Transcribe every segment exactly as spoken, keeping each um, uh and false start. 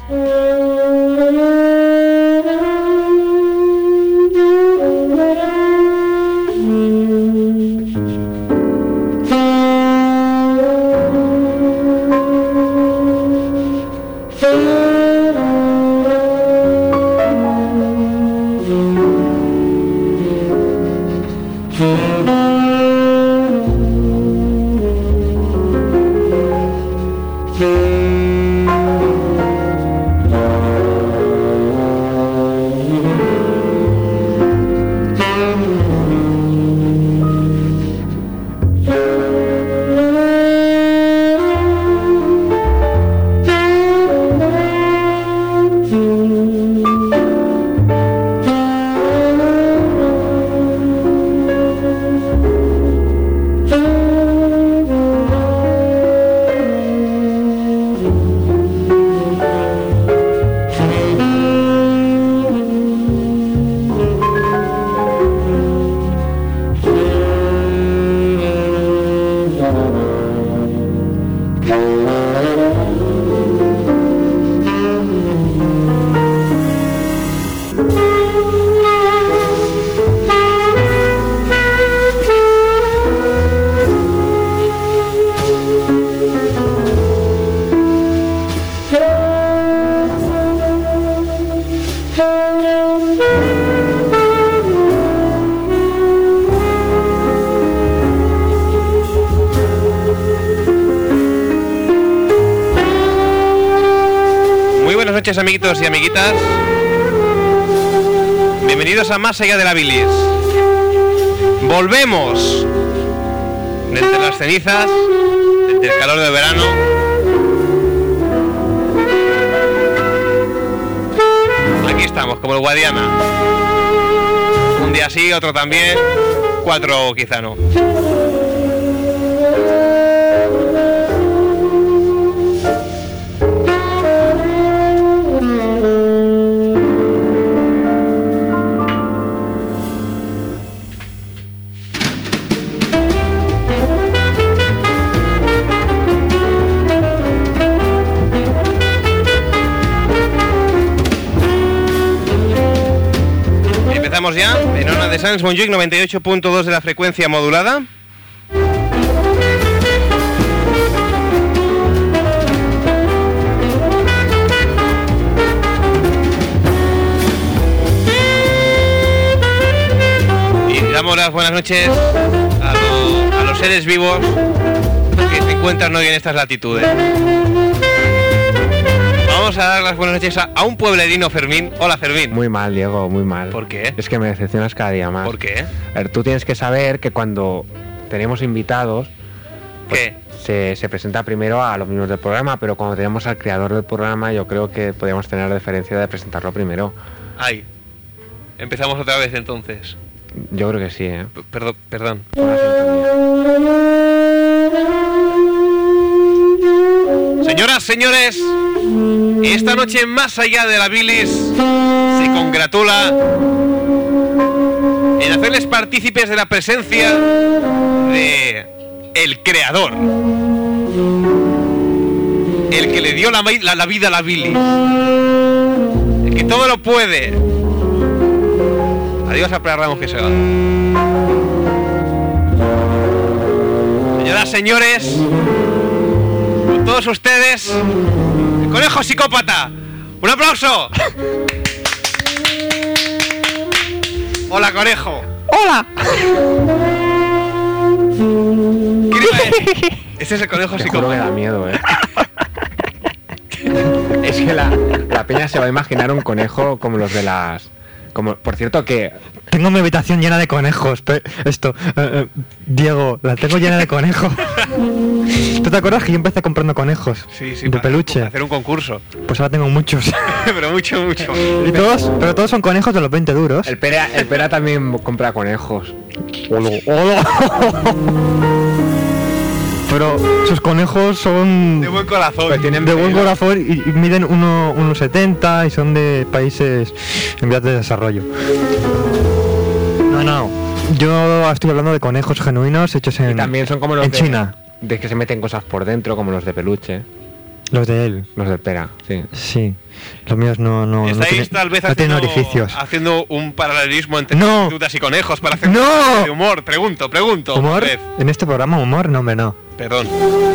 Buenas noches, amiguitos y amiguitas. Bienvenidos a Más allá de la bilis. Volvemos de entre las cenizas, de entre el calor del verano. Aquí estamos, como el Guadiana. Un día sí, otro también. Cuatro quizá no. Ya en Ona de Sans Montjuic, noventa y ocho punto dos de la frecuencia modulada. Y damos las buenas noches a, lo, a los seres vivos que se encuentran hoy en estas latitudes. Vamos a dar las buenas noches a, a un pueblerino, Fermín. Hola, Fermín. Muy mal, Diego, muy mal. ¿Por qué? Es que me decepcionas cada día más. ¿Por qué? A ver, tú tienes que saber que cuando tenemos invitados, pues, ¿qué? Se, se presenta primero a los miembros del programa, pero cuando tenemos al creador del programa, yo creo que podríamos tener la deferencia de presentarlo primero. Ay, empezamos otra vez entonces. Yo creo que sí, ¿eh? P- perdón, perdón. Señoras, señores, esta noche Más allá de la bilis se congratula en hacerles partícipes de la presencia de el creador, el que le dio la, la, la vida a la bilis, el que todo lo puede. Adiós a Prat Ramos, que se va. Señoras, señores, con todos ustedes, el conejo psicópata. ¡Un aplauso! Hola, conejo. ¡Hola! ¿Qué le iba a decir? Este es el conejo Te psicópata. juro que da miedo, ¿eh? Es que la, la peña se va a imaginar un conejo como los de las... Como, por cierto, que... Tengo mi habitación llena de conejos. Pe- esto, eh, eh, Diego, la tengo llena de conejos. ¿Tú te acuerdas que yo empecé comprando conejos? Sí, sí, de para peluche. hacer un concurso. Pues ahora tengo muchos. Pero mucho, mucho. Y todos, pero todos son conejos de los veinte duros. El Pera, el Pera también compra conejos. ¡Hola! ¡Hola! Pero sus conejos son De buen corazón. Pues tienen de buen pelo. corazón y, y miden uno setenta y son de países en vías de desarrollo. No, no. Yo estoy hablando de conejos genuinos hechos en, Y también son como los en de, China. de que se meten cosas por dentro, como los de peluche. Los de él. Los de pera, sí. Sí. Los míos no, no, no, Estáis tienen, tal vez no tienen haciendo, orificios. haciendo un paralelismo entre No. prostitutas y conejos para hacer ¡No! un programa de humor. Pregunto, pregunto. ¿Humor? otra vez. En este programa, humor, no, hombre, no. Perdón.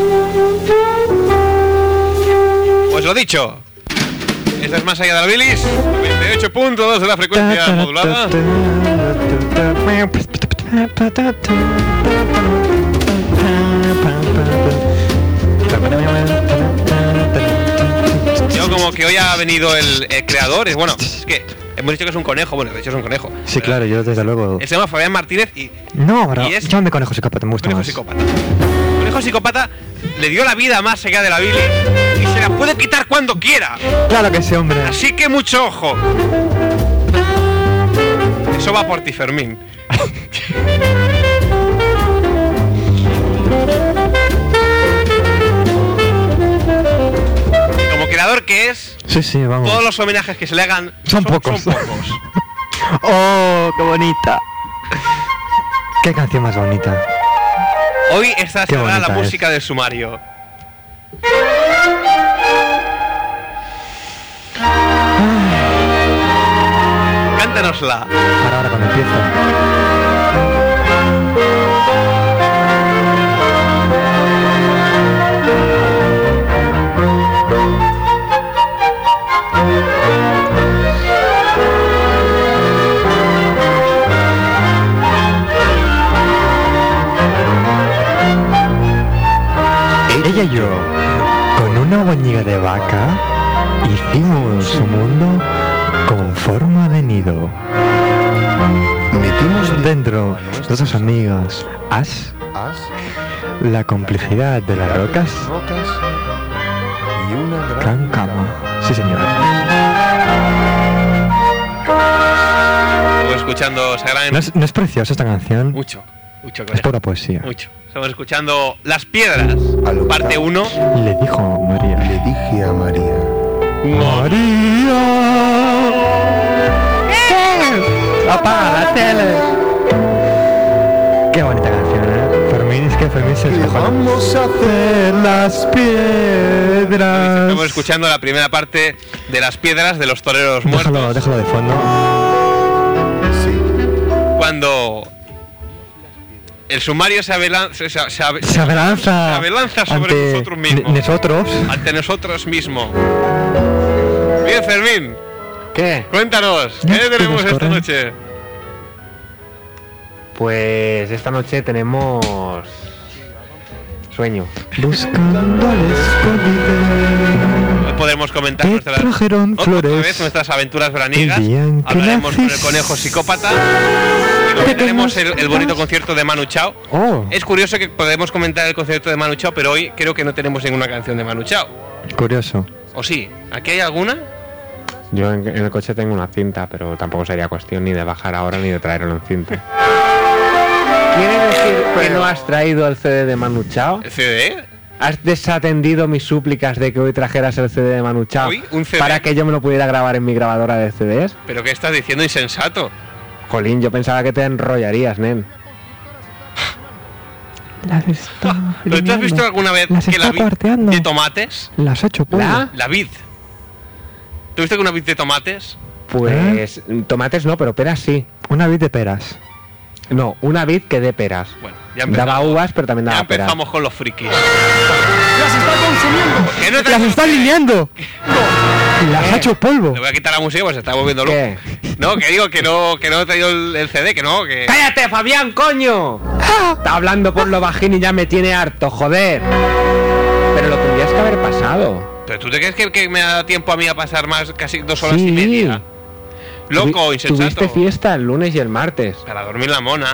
Pues lo dicho. Esta es Más allá de la bilis. noventa y ocho punto dos de la frecuencia modulada. Yo como que hoy ha venido el, el creador. Es bueno, es que hemos dicho que es un conejo. Bueno, de hecho es un conejo. Sí, claro, yo desde luego. Él se llama Fabián Martínez y No, bro, y es- llámame conejo psicópata, me gusta Conejo más. psicópata. Conejo psicópata le dio la vida más allá de la bilis y se la puede quitar cuando quiera. Claro que sí, hombre. Así que mucho ojo. Eso va por ti, Fermín. Como creador que es, Sí, sí, vamos. todos los homenajes que se le hagan Son pocos. Son pocos. Oh, qué bonita. Qué canción más bonita. Hoy esta Qué será la bonita es. música del sumario. Cántanosla. Ahora, ahora cuando empieza. Ella y yo, con una boñiga de vaca, hicimos un mundo con forma de nido. Metimos dentro nuestras amigas As, As, la complicidad de las rocas, rocas y una gran, gran cama. Sí, señor. Estamos escuchando Sagrada ¿No es, no es preciosa esta canción? mucho, mucho, Es conejo, pura poesía. mucho. Estamos escuchando Las Piedras, A lo parte bravo. uno. Le dijo María. Le dije a María, María. ¿Qué? Apaga la tele. Qué bonita canción, ¿eh? Fermín, es que Fermín se ¿qué descojola. vamos a hacer? Las piedras. Estamos escuchando la primera parte de Las Piedras de los Toreros Muertos. Déjalo, déjalo de fondo. Sí, Cuando el sumario se, abelan- se, se- se abe- Se abalanza, se abalanza sobre ante nosotros mismos. ne- nosotros. ante nosotros mismos. Bien, Fermín, ¿Qué? cuéntanos, Ya, ¿qué que tenemos nos esta corren. noche? Pues esta noche tenemos sueño. Buscando al escondite. Hoy podremos comentar Te nuestras, trajeron otra flores vez nuestras aventuras veraniegas. el día en que Hablaremos con el naciste. conejo psicópata. Y luego tenemos el, el bonito cositas. concierto de Manu Chao. Oh, Es curioso que podemos comentar el concierto de Manu Chao, pero hoy creo que no tenemos ninguna canción de Manu Chao. curioso. ¿O sí? ¿Aquí hay alguna? Yo en, en el coche tengo una cinta, pero tampoco sería cuestión ni de bajar ahora ni de traerlo en cinta. ¿Quiere decir que no has traído el C D de Manu Chao? ¿El C D? ¿Has desatendido mis súplicas de que hoy trajeras el C D de Manu Chao Uy, un C D. para que yo me lo pudiera grabar en mi grabadora de C Ds? ¿Pero qué estás diciendo, insensato? Jolín, yo pensaba que te enrollarías, nen. Las está ¿Pero tú has visto alguna vez Las que la está vid cuarteando. de tomates? Las ocho polvo. ¿La? La vid. ¿Tú viste que una vid de tomates? Pues tomates no, pero peras sí. Una vid de peras. No, una vid que dé peras. Bueno, ya empezamos, Daba uvas, pero también ya daba peras. empezamos con los frikis. ¡las está consumiendo! ¿Que no te- ¡Las está alineando! ¡Las ¿Qué? ha hecho polvo! Le voy a quitar la música, pues se está volviendo loco. ¿Qué? No, que digo que no, que no he traído el, el C D, que no, que... ¡Cállate, Fabián, coño! Está hablando por lo bajín y ya me tiene harto, joder. Pero lo tendrías que haber pasado. ¿Pero tú te crees que, que me da tiempo a mí a pasar más casi dos horas Sí. y media? Loco, Tuvi- insensato. Tuviste fiesta el lunes y el martes. Para dormir la mona.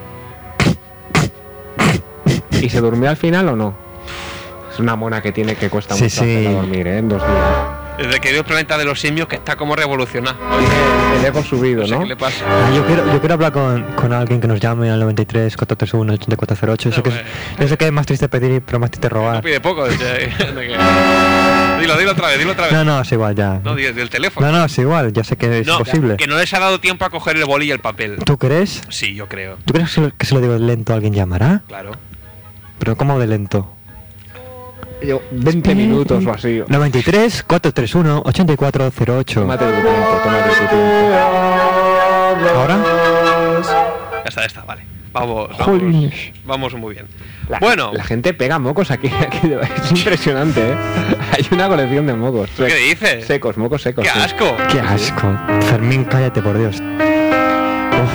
¿Y se durmió al final o no? Es una mona que tiene que cuesta Sí, mucho sí. hacerla dormir, ¿eh? En dos días. Desde que vio el planeta de los simios, que está como revolucionado. Tiene el ego subido, No sé ¿no? qué le pasa. Ah, yo quiero, yo quiero hablar con, con alguien que nos llame al noventa y tres, cuatro tres uno, ochenta y cuatro cero ocho. Yo sé que es, yo sé que es más triste pedir, pero más triste No robar. pide poco. de- de que- Dilo, dilo otra vez, dilo otra vez. No, no, es igual ya. No, di- del teléfono. No, no, es igual, ya sé que es No, posible. que no les ha dado tiempo a coger el boli y el papel. ¿Tú crees? Sí, yo creo. ¿Tú crees que, lo- que si lo digo lento alguien llamará? Claro. Pero ¿cómo de lento? yo, veinte minutos o así. noventa y tres, cuatrocientos treinta y uno, ochenta y cuatro cero ocho. Tómate tu tiempo, tómate tu tiempo. ¿Ahora? Ya está, ya está, vale. Vamos, vamos, Jolines. vamos muy bien. La, Bueno, la gente pega mocos aquí, aquí es impresionante, ¿eh? Hay una colección de mocos. ¿qué dices? Secos, mocos secos. ¡Qué sí. asco! Qué asco. Fermín, cállate, por Dios. Uf.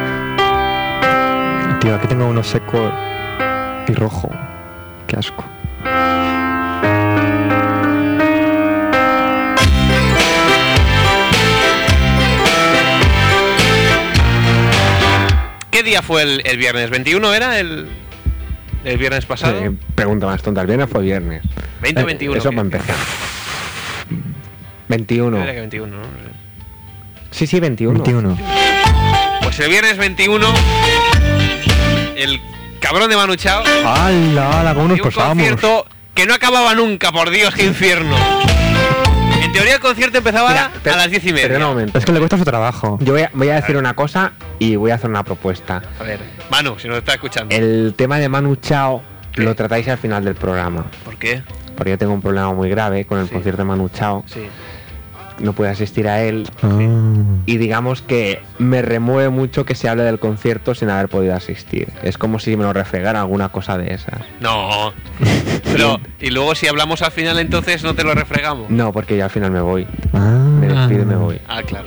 Tío, aquí tengo uno seco y rojo. Qué asco. ¿Qué día fue el, el viernes? ¿veintiuno era el, el viernes pasado? Sí, pregunta más tonta, el viernes fue viernes. ¿veinte o veintiuno? Eso ¿qué? para empezar. veintiuno. Era que veintiuno, ¿no? Sí, sí, veintiuno. veintiuno. Pues el viernes veintiuno, el cabrón de Manu Chao ¡Hala, hala! ¿Cómo nos y un pasamos? concierto que no acababa nunca, por Dios, qué infierno. En teoría el concierto empezaba Mira, per- a las diez y media. Perdona un momento. Es que le cuesta su trabajo. Yo voy a, voy a decir una cosa y voy a hacer una propuesta. A ver, Manu, si nos está escuchando. El tema de Manu Chao ¿Qué? lo tratáis al final del programa. ¿Por qué? Porque yo tengo un problema muy grave con el Sí. concierto de Manu Chao. Sí. No puedo asistir a él. Ah. Y digamos que me remueve mucho que se hable del concierto sin haber podido asistir. Es como si me lo refregara alguna cosa de esas. No. Pero, y luego si hablamos al final, entonces no te lo refregamos. No, porque yo al final me voy. Ah. Me despido y me voy. Ah, claro.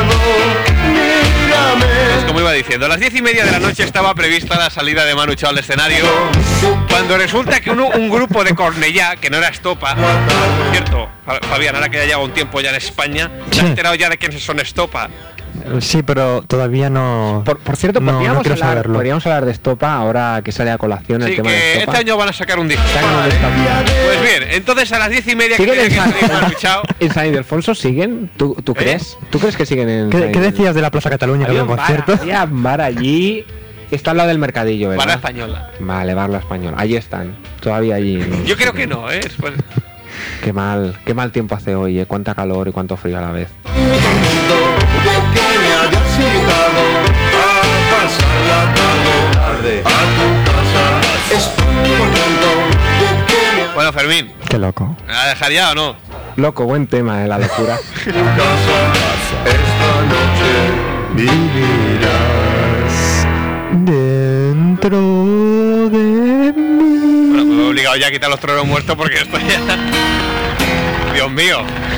Pues como iba diciendo, a las diez y media de la noche estaba prevista la salida de Manu Chao al escenario, cuando resulta que uno, un grupo de Cornellá, que no era Estopa, por cierto, Fa- Fabián, ahora que ya lleva un tiempo ya en España, ¿te has Sí. enterado ya de quiénes son Estopa? Sí, pero todavía no. Por, por cierto, no, no podríamos, quiero hablar, saberlo. podríamos hablar de Estopa ahora que sale a colación el Sí, tema de que Estopa. este año van a sacar un disco. Sacan un disco. Pues bien, entonces a las diez y media que ¿Siguen tiene en que San, salir Manu Chao. en San Ildefonso? ¿Siguen? ¿Tú, tú ¿Eh? crees? ¿Tú crees que siguen en ¿Qué, San qué Ildefonso? decías de la Plaza Cataluña que Había había un un bar, concierto? había un bar allí. Está al lado del mercadillo, ¿verdad? Para española. Vale, Barla Español. Allí están. Todavía allí. ¿no? Yo creo que no, ¿eh? Después- Qué mal, qué mal tiempo hace hoy, ¿eh? Cuánta calor y cuánto frío a la vez. Bueno, Fermín, Qué loco. ¿me vas a dejar ya o no? Loco, buen tema, ¿eh? La locura. Dentro de mí. Bueno, me he obligado ya a quitar los tronos muertos porque esto ya... Dios mío.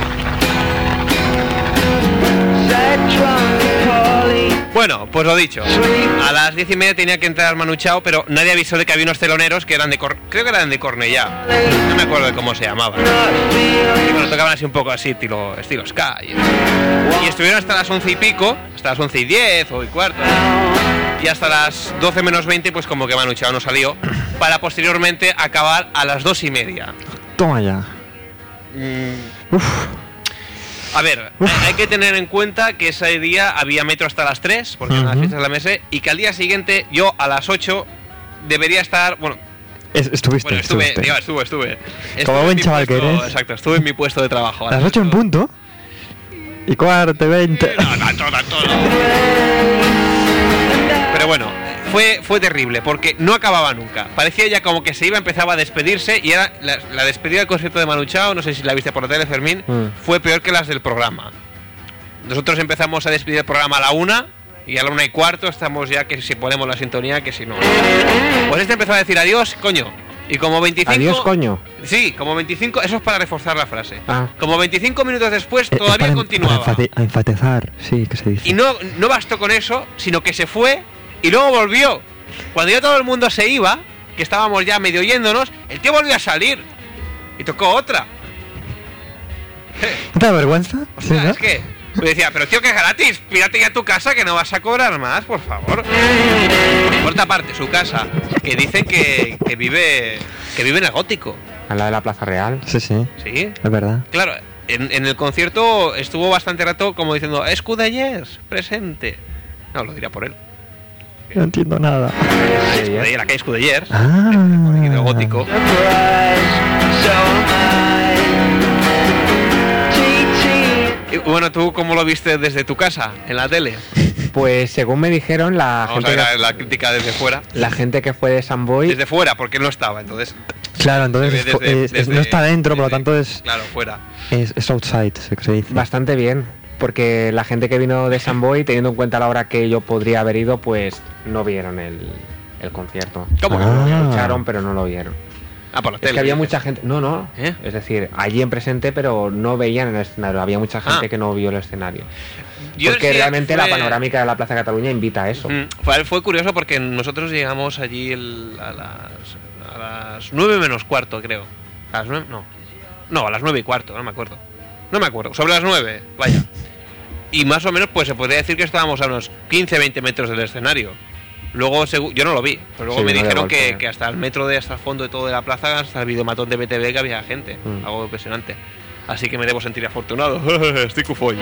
Bueno, pues lo dicho. A las diez y media tenía que entrar Manu Chao, pero nadie avisó de que había unos teloneros que eran de Cor... creo que eran de Cornellá. No me acuerdo de cómo se llamaban. Y bueno, tocaban así un poco así, estilo, estilo ska. Y, y estuvieron hasta las once y pico, hasta las once y diez o y cuarto. Y hasta las doce menos veinte, pues como que Manu Chao no salió, para posteriormente acabar a las dos y media. Toma ya. Mm, Uf. A ver, hay, hay que tener en cuenta que ese día había metro hasta las tres, porque eran las Ujú. fiestas de la mesa, y que al día siguiente yo a las ocho debería estar, bueno, Es- estuviste, bueno estuve, estuviste. digo, estuve, estuve. Estuve Como en buen mi chaval que puesto- eres. Exacto, estuve en mi puesto de trabajo. A las ocho en punto. Y cuarto, veinte. No, tanto, tanto, no. Pero bueno, fue, fue terrible, porque no acababa nunca. Parecía ya como que se iba, empezaba a despedirse, y era la, la despedida del concierto de Manu Chao, no sé si la viste por la tele, Fermín, Mm. fue peor que las del programa. Nosotros empezamos a despedir el programa a la una, y a la una y cuarto estamos ya que si ponemos la sintonía, que si no. Pues este empezó a decir adiós, coño. Y como veinticinco... Adiós, coño. Sí, como veinticinco... Eso es para reforzar la frase. Ah. Como veinticinco minutos después Eh, todavía para, continuaba. Para enfate- a enfatizar, sí, que se dice. Y no, no bastó con eso, sino que se fue y luego volvió. Cuando ya todo el mundo se iba, que estábamos ya medio yéndonos, el tío volvió a salir. Y tocó otra. ¿No te da vergüenza? O Sí, sea, ¿no? es que... Me decía, pero tío, que es gratis, pírate ya a tu casa que no vas a cobrar más, por favor. Por otra parte, su casa, que dicen que, que vive que vive en el gótico. A la de la Plaza Real. Sí, sí, ¿Sí? es verdad. Claro, en, en el concierto estuvo bastante rato como diciendo, Escudellers, presente. No, lo diría por él. No entiendo nada. Escudellers, la calle Escudellers. Ah. Por aquí del gótico. Y, bueno, ¿tú cómo lo viste desde tu casa, en la tele? Pues según me dijeron, la Vamos a gente, ver que, la, la crítica desde fuera. la gente que fue de Samboy, Desde fuera, porque él no estaba, entonces. Claro, entonces Desde- es- desde- es- desde- no está dentro, por lo desde- tanto es, Claro, fuera. es, es outside, se se dice. bastante bien. Porque la gente que vino de Samboy, teniendo en cuenta la hora que yo podría haber ido, pues no vieron el, el concierto. ¿Cómo? Ah. Lo escucharon, pero no lo vieron. Ah, por la Es tele. que había dices. mucha gente. No, no. ¿Eh? Es decir, allí en presente, pero no veían el escenario. Había mucha gente Ah. que no vio el escenario. Yo Porque sí, realmente fue- la panorámica de la Plaza Cataluña invita a eso. Mm, Fue, fue curioso porque nosotros llegamos allí el- a las a las nueve menos cuarto, creo. A las nueve, no. No, a las nueve y cuarto, no me acuerdo. No me acuerdo, sobre las nueve, vaya. Y más o menos, pues se podría decir que estábamos a unos quince veinte metros del escenario. Luego, segu- yo no lo vi, pero luego Sí, me no de dijeron golpe. que, que hasta el metro de hasta el fondo de todo de la plaza, hasta el videomatón de B T V, que había gente. Mm. Algo impresionante. Así que me debo sentir afortunado. Estoy cufoy.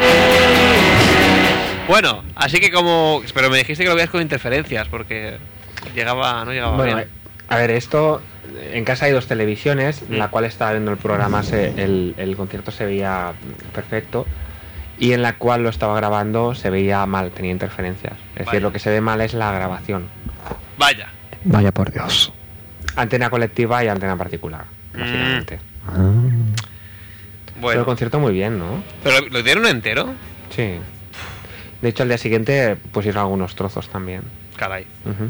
Bueno, así que como... Pero me dijiste que lo veías con interferencias, porque llegaba, no llegaba Bueno, bien. eh, a ver, esto. En casa hay dos televisiones, en la cual estaba viendo el programa, se- el, el concierto se veía perfecto. Y en la cual lo estaba grabando se veía mal, tenía interferencias. Es Vaya. decir, lo que se ve mal es la grabación. Vaya. Vaya por Dios. Antena colectiva y antena particular, básicamente. Ah. Pero el Bueno. concierto muy bien, ¿no? ¿Pero lo- lo dieron entero? Sí. De hecho, al día siguiente pusieron algunos trozos también. Caray. Ujú.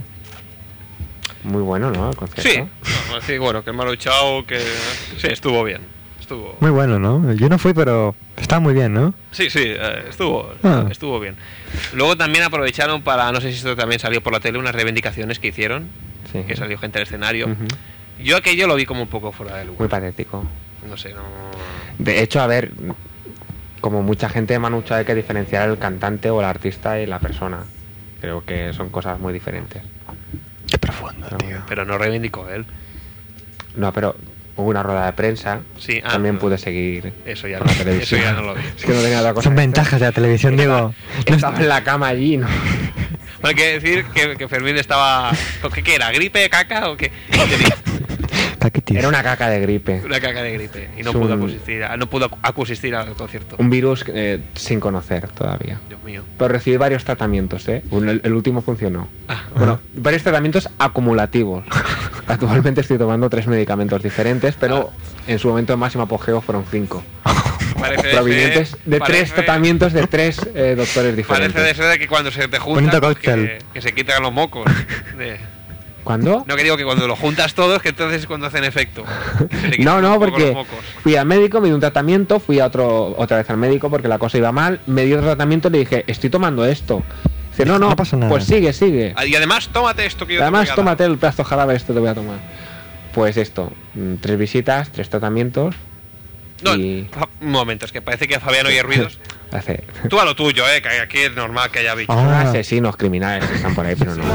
Muy bueno, ¿no? El concierto. Sí. No, sí, bueno, que Manu Chao, que... Sí, estuvo bien. Estuvo... Muy bueno, ¿no? Yo no fui, pero está muy bien, ¿no? Sí, sí, eh, estuvo, Ah. estuvo bien. Luego también aprovecharon para, no sé si esto también salió por la tele, unas reivindicaciones que hicieron, Sí. que salió gente al escenario. Ujú. Yo aquello lo vi como un poco fuera de lugar. Muy patético. No sé, no... De hecho, a ver, como mucha gente Manu Chao hay que diferenciar el cantante o el artista y la persona. Creo que son cosas muy diferentes. Qué profundo, Pero tío. bueno. Pero no reivindicó él. No, pero hubo una rueda de prensa. Sí, ah, También no. pude seguir Eso ya, con no, la televisión. eso ya no lo vi. Es que no tenía otra cosa. Son que hacer. ventajas de la televisión, Diego. No Estaba es- en la cama allí, ¿no? Bueno, hay que decir que, que Fermín estaba... ¿Qué, qué era? ¿Gripe, caca o qué? ¿Qué tenía? Paquetis. Era una caca de gripe. Una caca de gripe. Y no Es pudo un- asistir, no pudo asistir al concierto. Un virus eh, sin conocer todavía. Dios mío. Pero recibí varios tratamientos, ¿eh? Un- El, el último funcionó. Ah. Bueno, varios tratamientos acumulativos. Actualmente estoy tomando tres medicamentos diferentes, pero en su momento de máximo apogeo fueron cinco. Parece Provenientes ser- de parece- tres tratamientos de tres eh, doctores diferentes. Parece de ser de que cuando se te Bonito juntan, pues, cóctel. que, que se quitan los mocos. De- ¿Cuándo? No, que digo que cuando lo juntas todos, que entonces es cuando hacen efecto. Que se le quitan No, no, un poco porque los mocos. fui al médico, me dio un tratamiento, fui a otro otra vez al médico porque la cosa iba mal, me dio otro tratamiento y le dije, estoy tomando esto. Dice, no, no, No pasa nada. pues sigue, sigue. Ah, y además, tómate esto que yo te Además, voy a dar. tómate el plazo jarabe, esto te voy a tomar. Pues esto, mm, tres visitas, tres tratamientos No, y fa- un momento, es que parece que a Fabián oye ruidos. hace... Tú a lo tuyo, eh, que aquí es normal que haya bichos. Son Ah. asesinos criminales que están por ahí, pero no.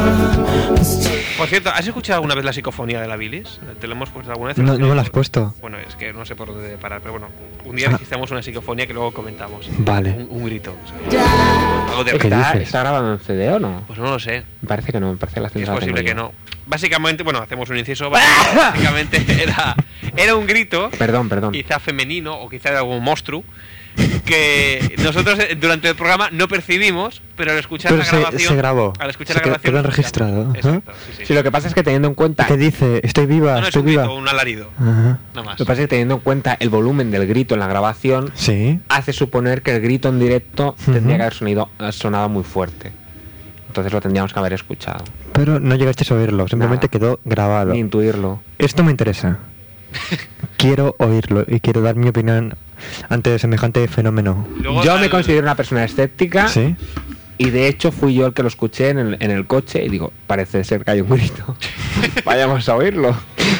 Por cierto, ¿has escuchado alguna vez la psicofonía de la bilis? ¿Te lo hemos puesto alguna vez? No, no me lo has puesto. Bueno, es que no sé por dónde parar, pero bueno, un día Ah. necesitamos una psicofonía que luego comentamos. Vale. Un, un grito. ¿sabes? Algo de ¿Qué ¿Está, dices? ¿Está grabado en C D o no? Pues no lo sé. Me parece que no, me parece que la Es cinta la posible tengo que yo. no. Básicamente, bueno, hacemos un inciso. Básicamente era, era un grito, Perdón, perdón. quizá femenino o quizá de algún monstruo, que nosotros eh, durante el programa no percibimos, pero al escuchar Pero la se- grabación. se grabó. Al escuchar Se la quedó- grabación. quedó lo escuchamos. registrado, ajá. Exacto, sí, sí. Sí, lo que pasa es que teniendo en cuenta... ¿Qué dice? Estoy viva, No, no es estoy un viva. grito, un alarido. Ajá. Nada más. Lo que pasa es que teniendo en cuenta el volumen del grito en la grabación, Sí. hace suponer que el grito en directo Ujú. tendría que haber sonido, sonado muy fuerte. Entonces lo tendríamos que haber escuchado. Pero no llegaste a oírlo, simplemente Nada. quedó grabado. Ni intuirlo. Esto me interesa. Quiero oírlo y quiero dar mi opinión ante semejante fenómeno. Luego Yo al- me considero una persona escéptica ¿Sí? y de hecho fui yo el que lo escuché en el, en el coche y digo, parece ser que hay un grito. Vayamos a oírlo.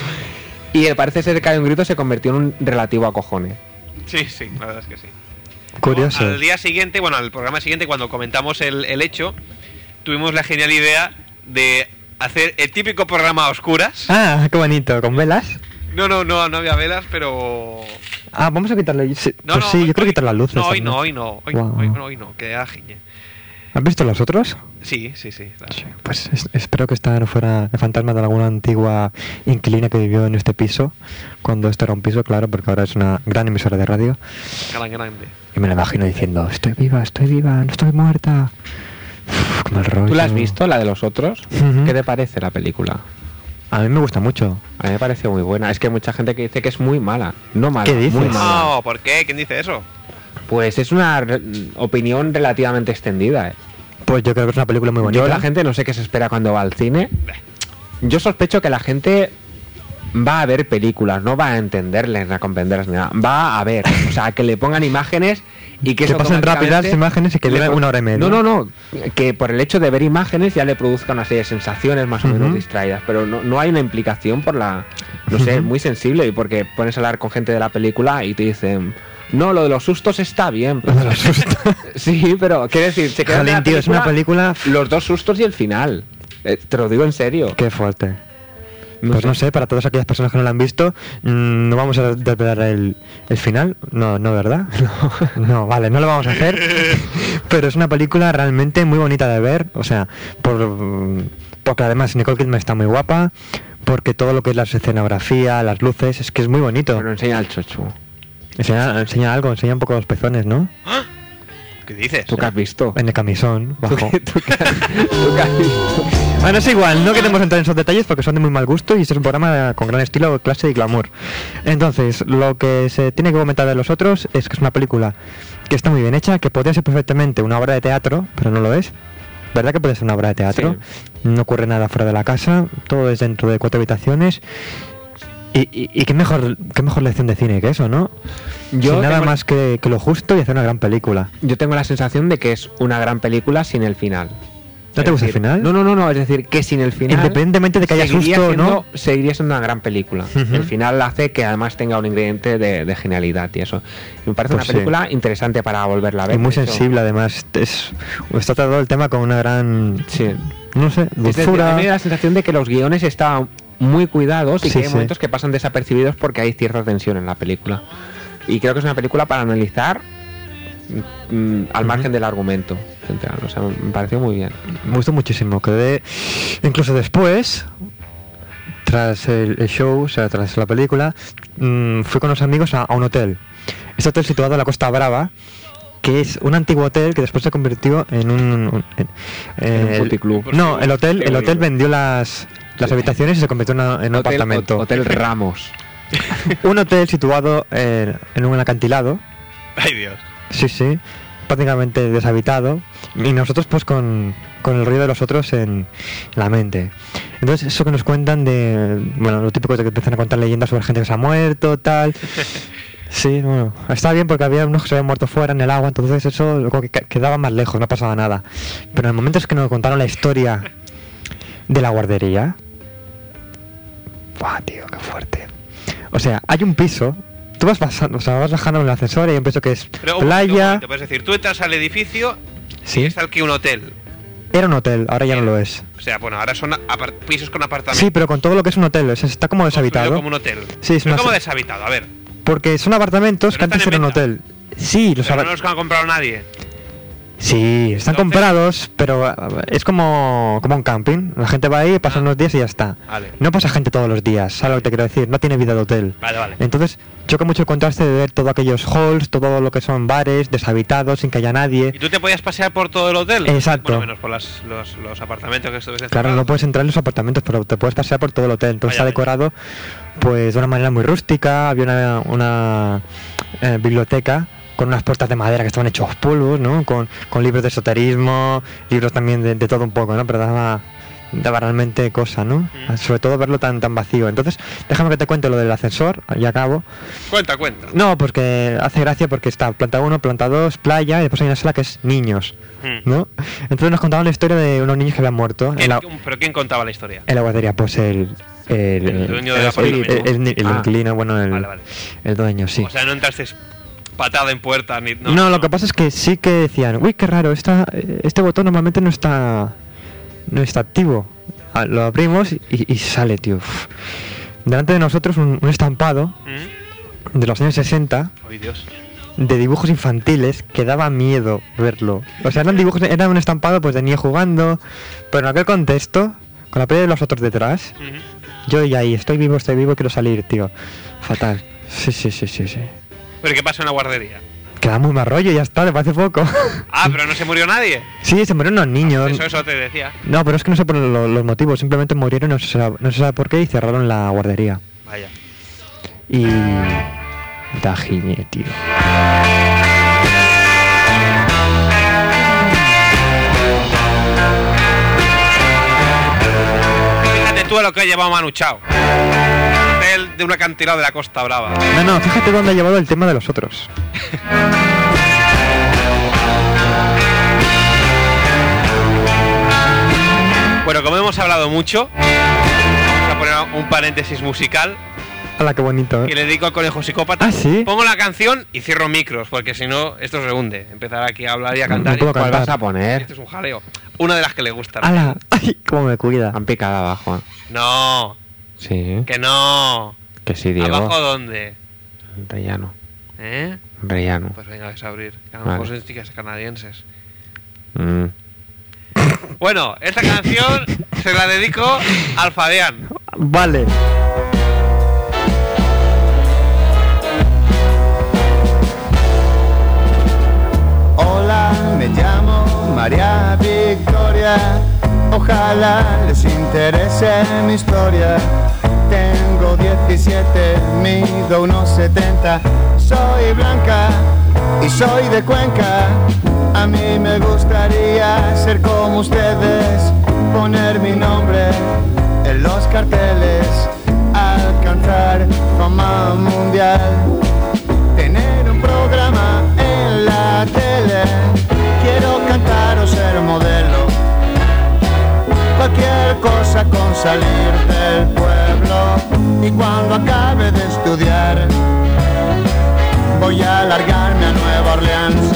Y el parece ser que hay un grito se convirtió en un relativo acojone. Sí, sí, la verdad es que sí. Curioso. Al día siguiente, bueno, al programa siguiente, cuando comentamos el, el hecho, tuvimos la genial idea de hacer el típico programa a oscuras. Ah, qué bonito, con velas. No, no, no, no había velas, pero... Ah, vamos a quitarle. Sí, No, pues no, sí, yo hoy- quiero quitar las luces. No, hoy también. no, hoy no, hoy, Guau. hoy no, hoy no, que giñe. ¿Has visto los otros? Sí, sí, sí. claro. Pues es- espero que esta no fuera el fantasma de alguna antigua inquilina que vivió en este piso, cuando esto era un piso, claro, porque ahora es una gran emisora de radio. Gran, grande. Y me la imagino diciendo, estoy viva, estoy viva, no estoy muerta. Uf, como el rollo. ¿Tú la has visto, la de los otros? Ujú. ¿Qué te parece la película? A mí me gusta mucho. A mí me parece muy buena. Es que hay mucha gente que dice que es muy mala. No mala, ¿Qué dices? muy mala. No, ¿por qué? ¿Quién dice eso? Pues es una re- opinión relativamente extendida. ¿eh? Pues yo creo que es una película muy bonita. Yo la gente no sé qué se espera cuando va al cine. Yo sospecho que la gente va a ver películas, no va a entenderles ni a comprenderlas ni nada. Va a ver, o sea, que le pongan imágenes y que Que eso pasen automáticamente rápidas imágenes y que le dure pro- una hora y media. No, no, no. Que por el hecho de ver imágenes ya le produzca una serie de sensaciones más o menos Ujú. distraídas. Pero no, no hay una implicación por la. No sé, Ujú. muy sensible. Y porque pones a hablar con gente de la película y te dicen. No, lo de los sustos está bien. Lo de los sustos. Sí, pero quiero decir, se queda en Jolín, la tío, es una película... los dos sustos y el final. Eh, te lo digo en serio. Qué fuerte. No pues sé. no sé, para todas aquellas personas que no la han visto, mm, no vamos a desvelar el, el final. No, no, ¿verdad? No, no, vale, no lo vamos a hacer. Pero es una película realmente muy bonita de ver. O sea, por porque además Nicole Kidman está muy guapa, porque todo lo que es la escenografía, las luces, es que es muy bonito. Pero enseña el chochu. Enseña, enseña algo, enseña un poco los pezones, ¿no? ¿Qué dices? ¿Tú qué has visto? En el camisón, bajo. ¿Tú qué- tú qué has- tú qué has visto? Bueno, es igual, no queremos entrar en esos detalles porque son de muy mal gusto y este es un programa con gran estilo, clase y glamour. Entonces, lo que se tiene que comentar de los otros es que es una película que está muy bien hecha, que podría ser perfectamente una obra de teatro, pero no lo es. ¿Verdad que puede ser una obra de teatro? No ocurre nada fuera de la casa, todo es dentro de cuatro habitaciones. Y, y, y qué mejor qué mejor lección de cine que eso, ¿no? Yo Sin nada tengo- más que, que lo justo y hacer una gran película. Yo tengo la sensación de que es una gran película sin el final. ¿No te Es gusta el decir, final? No, no, no, no, es decir, que sin el final... Independientemente de que haya seguiría susto o siendo- no. Seguiría siendo una gran película. Ujú. El final hace que además tenga un ingrediente de, de genialidad y eso. Me parece Pues una película interesante para volverla a ver. Y muy de hecho. sensible además. Es, está tratado el tema con una gran... Sí. No sé, Es decir, a dulzura. mí me da la sensación de que los guiones estaban muy cuidados y Sí, que hay sí. momentos que pasan desapercibidos porque hay cierta tensión en la película. Y creo que es una película para analizar mm, al Ujú. margen del argumento central. O sea, me pareció muy bien. Me gustó muchísimo. Quedé... Incluso después, tras el, el show, o sea, tras la película, mm, fui con unos amigos a, a un hotel. Este hotel situado en la Costa Brava, que es un antiguo hotel que después se convirtió en un... un- en, En un el- puticlub. No, el hotel, Qué el hotel bonito. vendió las, las Sí. habitaciones y se convirtió en, una- en un Hotel, apartamento. hot- Hotel Ramos. Un hotel situado en, en un acantilado. Ay, Dios. Sí, sí, prácticamente deshabitado. Y nosotros pues con, con el ruido de los otros en la mente. Entonces eso que nos cuentan de... Bueno, lo típico de que empiezan a contar leyendas sobre gente que se ha muerto, tal. Sí, bueno, está bien porque había unos que se habían muerto fuera en el agua, entonces eso como que ca- quedaba más lejos, no pasaba nada. Pero en el momento es que nos contaron la historia de la guardería... Buah, tío, qué fuerte. O sea, hay un piso... Tú vas pasando, o sea, vas bajando en el ascensor y hay un piso que es Pero un momento, un playa... momento, puedes decir, tú entras al edificio Sí. y está aquí un hotel. Era un hotel, ahora ya no lo es. O sea, bueno, ahora son apar- pisos con apartamentos. Sí, pero con todo lo que es un hotel, o sea, está como Construido deshabitado. como un hotel. Sí, es Pero una ¿cómo sa- deshabitado? A ver. Porque son apartamentos Pero que antes están eran en un hotel. Sí, los Pero aba- no los ha comprado nadie. Sí, están Entonces- comprados, pero uh, es como, como un camping. La gente va ahí, pasa Ah. unos días y ya está. Vale. No pasa gente todos los días, ¿sabes lo que te quiero decir? No tiene vida de hotel. Vale, vale. Entonces, choca mucho el contraste de ver todos aquellos halls, todo lo que son bares, deshabitados, sin que haya nadie. ¿Y tú te podías pasear por todo el hotel? Exacto. Bueno, menos por las- los, los apartamentos que estuviste Claro, no puedes entrar en los apartamentos, pero te puedes pasear por todo el hotel. Entonces Vaya, está decorado pues de una manera muy rústica. Había una, una, eh, biblioteca con unas puertas de madera que estaban hechos polvos, ¿no? Con, con libros de esoterismo, libros también de, de todo un poco, ¿no? Pero daba, daba realmente cosa, ¿no? Mm. Sobre todo verlo tan tan vacío. Entonces, déjame que te cuente lo del ascensor, y acabo. Cuenta, cuenta. No, porque hace gracia porque está planta uno, planta dos, playa, y después hay una sala que es niños, Hmm. ¿no? Entonces nos contaban la historia de unos niños que habían muerto en ¿Quién- la, ¿Pero quién contaba la historia? en la guardería, pues el... El, El dueño del el- apartamento. el- el- el Ah. inquilino, bueno, el, Vale, vale. el dueño, sí. O sea, no entraste patada en puerta ni... no, lo que pasa es que sí que decían, uy, qué raro, esta, este botón normalmente no está no está activo. Ah, lo abrimos y, y sale, tío. Uf. Delante de nosotros un, un estampado ¿Mm? de los años sesenta Ay, Dios. de dibujos infantiles que daba miedo verlo. O sea, eran dibujos, era un estampado pues de niño jugando, pero en aquel contexto, con la pelea de los otros detrás, Ujú. yo y ahí, estoy vivo, estoy vivo, quiero salir, tío. Fatal. Sí, sí, sí, sí, sí. ¿Pero qué pasa en la guardería? Que da muy mal rollo, ya está, le parece poco. Ah, pero no se murió nadie. Sí, se murieron unos niños. Eso, eso te decía. No, pero es que no sé por lo- los motivos, simplemente murieron, no se, sabe, no se sabe por qué y cerraron la guardería. Vaya. Y... Dajiñe, tío. Fíjate tú a lo que ha llevado Manu Chao. Hotel de un acantilado de la Costa Brava. No, no, fíjate dónde ha llevado el tema de los otros. Bueno, como hemos hablado mucho, vamos a poner un paréntesis musical ¡Hala, qué bonito! que le dedico al conejo psicópata. ¿Ah, sí? Pongo la canción y cierro micros, porque si no, esto se hunde. Empezar aquí a hablar y a No, cantar. no puedo y- ¿Cuál cantar. vas a poner? Esto es un jaleo. Una de las que le gustan. ¡Hala! ¡Ay, cómo me cuida! Han picado abajo. No, Sí, que no. que sí, Diego. ¿Abajo dónde? Rellano. ¿Eh? Rellano. Pues venga, a abrir. Que a lo Vale. mejor son chicas canadienses. Mm. Bueno, esta canción se la dedico al Fabián. Vale. Hola, me llamo María Victoria. Ojalá les interese mi historia. Tengo diecisiete, mido unos setenta. Soy blanca y soy de Cuenca. A mí me gustaría ser como ustedes, poner mi nombre en los carteles, alcanzar fama mundial, tener un programa en la tele. Quiero cantar o ser modelo, cualquier cosa con salir del pueblo. Y cuando acabe de estudiar, voy a largarme a Nueva Orleans.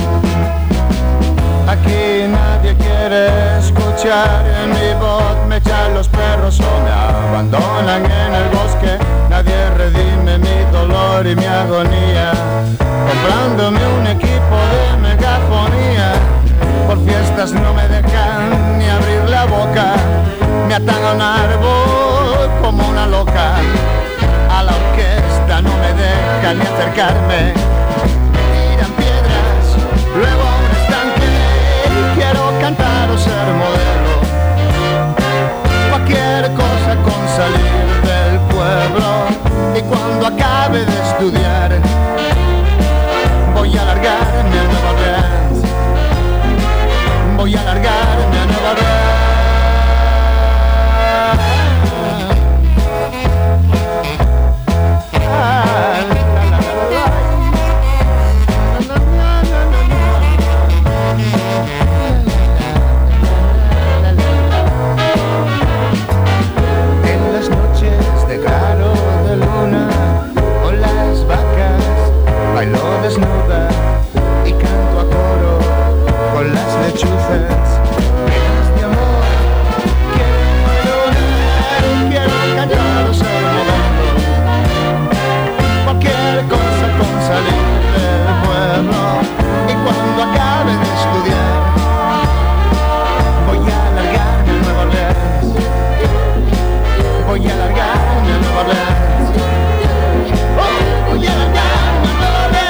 Aquí nadie quiere escuchar mi voz, me echan los perros o me abandonan en el bosque. Nadie redime mi dolor y mi agonía, comprándome un equipo de megafonía. Por fiestas no me dejan ni abrir la boca, me atan a un árbol como una loca. A la orquesta no me dejan ni acercarme, me tiran piedras, luego a un estanque. Quiero cantar o ser modelo, cualquier cosa con salir del pueblo. Y cuando acabe de estudiar, voy a largarme a Nueva Orleans. Voy a largarme a Nueva Orleans. Ah, la, la, la, la, la. En las noches de claro de luna, con las vacas bailo desnuda y canto a coro con las lechuzas llenas de amor. Quiero, quiero cantar o ser modelo, cualquier cosa con salir del pueblo. Y cuando acabe de estudiar, voy a largarme a Nueva Orleans. Voy a largarme a Nueva Orleans. Oh, voy a largarme a Nueva Orleans.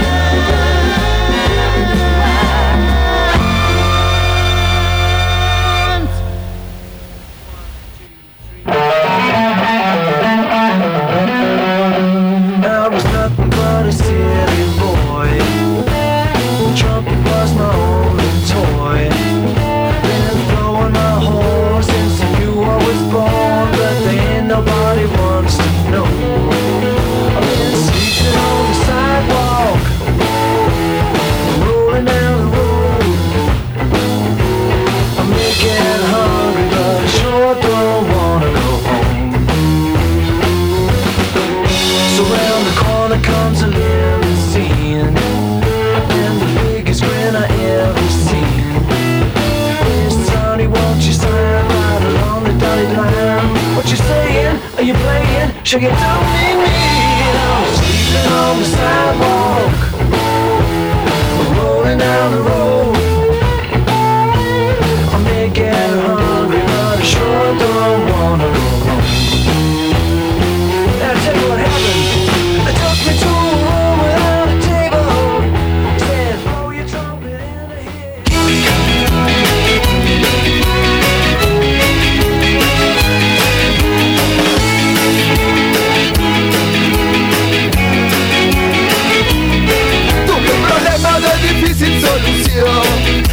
I was nothing but a silly boy. The trumpet was my only toy. Been blowing my horn since I knew I was born, but there ain't nobody wants to know. I've been sleeping on the sidewalk, rolling down the road. I'm getting hungry, but I sure don't wanna go home. So round the corner comes a limousine, and the biggest grin I ever seen. Miss Sonny, won't you sign right along the dotted line? What you saying? Are you playing? Sure you don't need me. I'm sleeping on the sidewalk, rolling down the road. I may get hungry, but I sure don't wanna go home. Now I'll tell you what happened. They took me to a room without a table,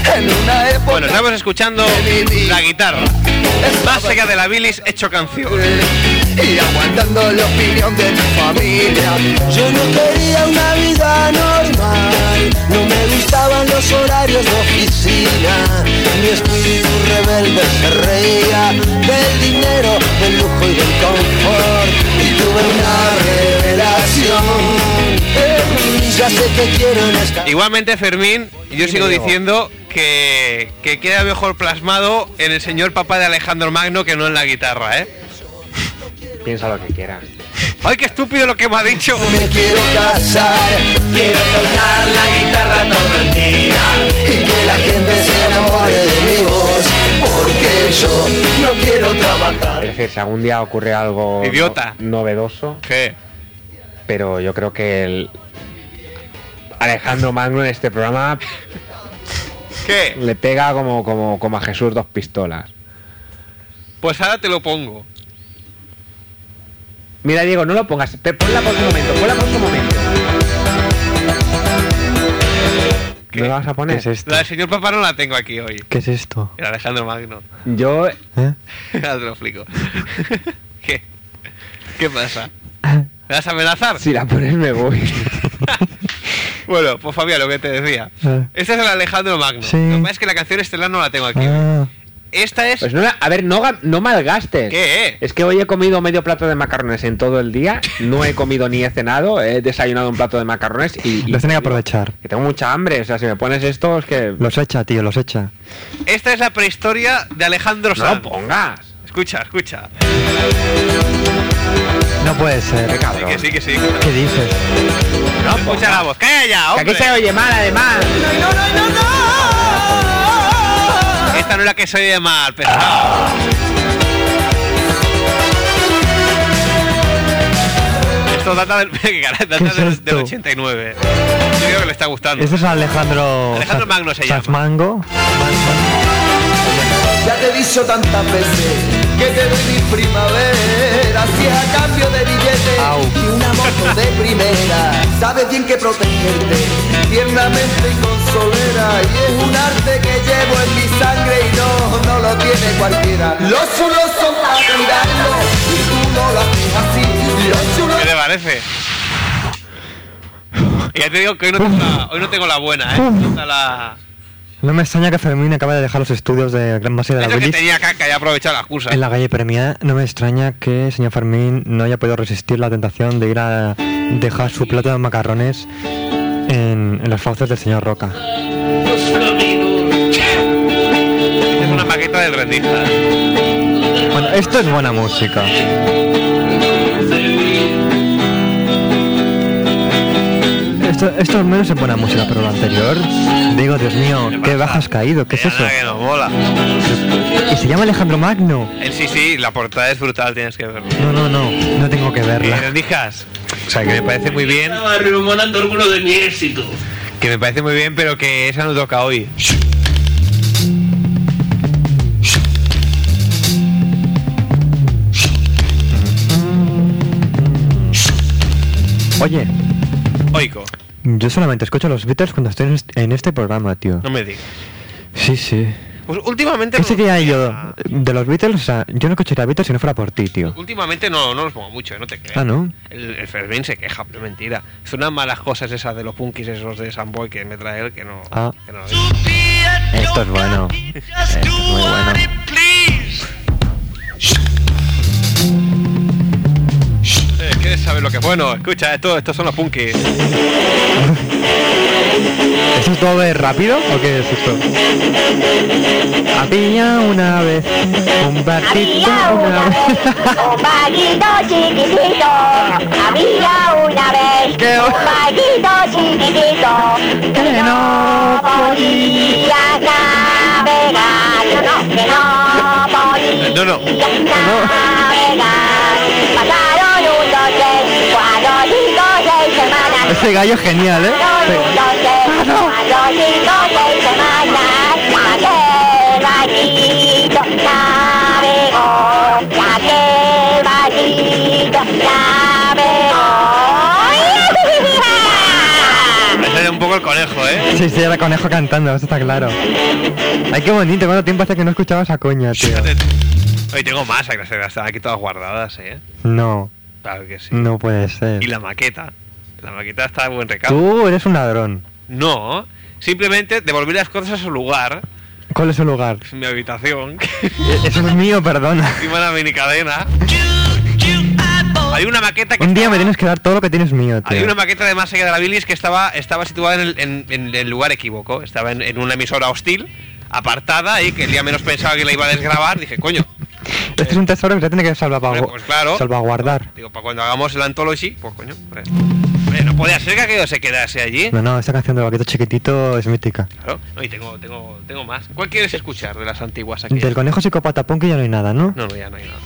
en una época. Bueno, estamos escuchando la guitarra. Más allá de la bilis, hecho canción. Y aguantando la opinión de mi familia. Yo no quería una vida normal, no me gustaban los horarios de oficina. Mi espíritu rebelde se reía del dinero, del lujo y del confort. Y tuve una revelación. Ya sé que quiero en esta... Igualmente, Fermín, yo sigo diciendo que, que queda mejor plasmado en el señor papá de Alejandro Magno que no en la guitarra, ¿eh? Piensa lo que quieras. ¡Ay, qué estúpido lo que me ha dicho! Me quiero casar, quiero tocar la guitarra todo el día y que la gente se enamore de mi voz, porque yo no quiero trabajar. Es decir, si algún día ocurre algo Idiota. no- novedoso, ¿Qué? pero yo creo que el Alejandro Magno en este programa ¿Qué? le pega como, como, como a Jesús dos pistolas. Pues ahora te lo pongo. Mira, Diego, no lo pongas. Pe- Ponla por un momento, ponla por un momento. ¿Qué? ¿Me la vas a ¿Qué poner? es esto? La del señor papá no la tengo aquí hoy. ¿Qué es esto? El Alejandro Magno. Yo... ¿Eh? Ahora te lo explico. ¿Qué? ¿Qué pasa? ¿Me vas a amenazar? Si la pones me voy. Bueno, pues Fabián, lo que te decía. Ah. Este es el Alejandro Magno. Sí. Lo que pasa es que la canción estelar no la tengo aquí. Ah, Esta es... Pues no, la- a ver, no, ga- no malgastes. ¿Qué? Es que hoy he comido medio plato de macarrones en todo el día. No he comido ni he cenado. He desayunado un plato de macarrones y... y los tiene que aprovechar. Que tengo mucha hambre. O sea, si me pones esto es que... Los echa, tío, los echa. Esta es la prehistoria de Alejandro No Sanz. lo pongas. Escucha, escucha. No puede ser. Qué Sí, cabrón. que sí, que sí. ¿Qué dices? No Escucha pongas. la voz. ¡Calla ya, Que hombre! aquí se oye mal, además. Esta no es la que se oye mal, pesado. Esto data del, data ¿Qué es del, esto? del ochenta y nueve. Yo creo que le está gustando. Este es Alejandro... Alejandro Sanz- Magno se llama. Sanzmango. Ya te he dicho tantas veces que te doy mi primavera, si a cambio de billetes Au. y una moto de primera. Sabes bien que protegerte tiernamente y con solera, y es un arte que llevo en mi sangre y no, no lo tiene cualquiera. Los chulos son para cuidarlo y tú no lo haces así. Los chulos... ¿Qué te parece? Y ya te digo que hoy no tengo la, hoy no tengo la buena, ¿eh? No está la... No me extraña que Fermín acabe de dejar los estudios de Gran Base de la Eso que Willis tenía caca y ha aprovechado la excusa. en la calle Premia. No me extraña que el señor Fermín no haya podido resistir la tentación de ir a dejar su plato de macarrones en, en las fauces del señor Roca. Esta es una maqueta del rendista. Bueno, esto es buena música. Esto, esto al menos es buena música, pero lo anterior, digo, Dios mío, qué baja has caído, ¿qué es Ya eso? nada que nos mola. Y se llama Alejandro Magno. El sí, sí, la portada es brutal, tienes que verlo. No, no, no, no tengo que Y verla. rendijas. O sea, que me parece muy bien. Estaba remontando alguno de mi éxito. Que me parece muy bien, pero que esa no toca hoy. Oye, Oico, yo solamente escucho a los Beatles cuando estoy en este- en este programa, tío. no me digas. Sí, sí. Pues últimamente... ¿Qué no- sería yo de los Beatles? O sea, yo no escucharía Beatles si no fuera por ti, tío. Últimamente no, no los pongo mucho, eh, no te creas. Ah, ¿no? El, el Fermín se queja, pero es mentira. Son unas malas cosas esas de los punkis, esos de Samboy que me trae él, que no... Ah. Que no Esto es bueno. Esto es muy bueno. Eh, ¿Quieres saber lo que es bueno? Escucha, esto, estos son los punkis. ¿Esto es todo de rápido o qué es esto? Había una vez un barquito, una vez... un barquito chiquitito, había una vez ¿Qué? un barquito chiquitito que no podía navegar, no, no, que no podía No, no. navegar. Pasaron un, dos, tres, cuatro, cinco, seis semanas. Este gallo es genial, ¿eh? Pasaron un, dos, tres, cuatro, cinco, seis semanas. Aquel barquito navegó, aquel barquito navegó. Me sale un poco el conejo, ¿eh? Sí, Sí, sí, era Conejo cantando, eso está claro. Ay, qué bonito, cuánto tiempo hace que no escuchabas a Coña, tío. Hoy tengo más, que están aquí todas guardadas, ¿eh? No, Claro que sí. no puede ser. Y la maqueta. La maqueta está en buen recado. Tú eres un ladrón. No, simplemente devolver las cosas a su lugar. ¿Cuál es su lugar? En mi habitación. Eso es mío, perdona. Encima de la minicadena. Hay una maqueta que Un día me estaba- tienes que dar todo lo que tienes mío, tío. Hay una maqueta de Más allá de la bilis que estaba, estaba situada en el, en, en el lugar equívoco. Estaba en, en una emisora hostil, apartada, y que el día menos pensaba que la iba a desgrabar. Dije, coño. Este es un tesoro que se tiene que salvaguardar. Hombre, pues claro. salvaguardar. Digo, para cuando hagamos el Anthology, pues coño. Pues, hombre, no podía ser que aquello se quedase allí. No, no, esta canción del vaquito chiquitito es mítica. Claro. No, y tengo, tengo, tengo más. ¿Cuál quieres escuchar de las antiguas aquí? Del conejo psicópata punk ya no hay nada, ¿no? No, no, ya no hay nada.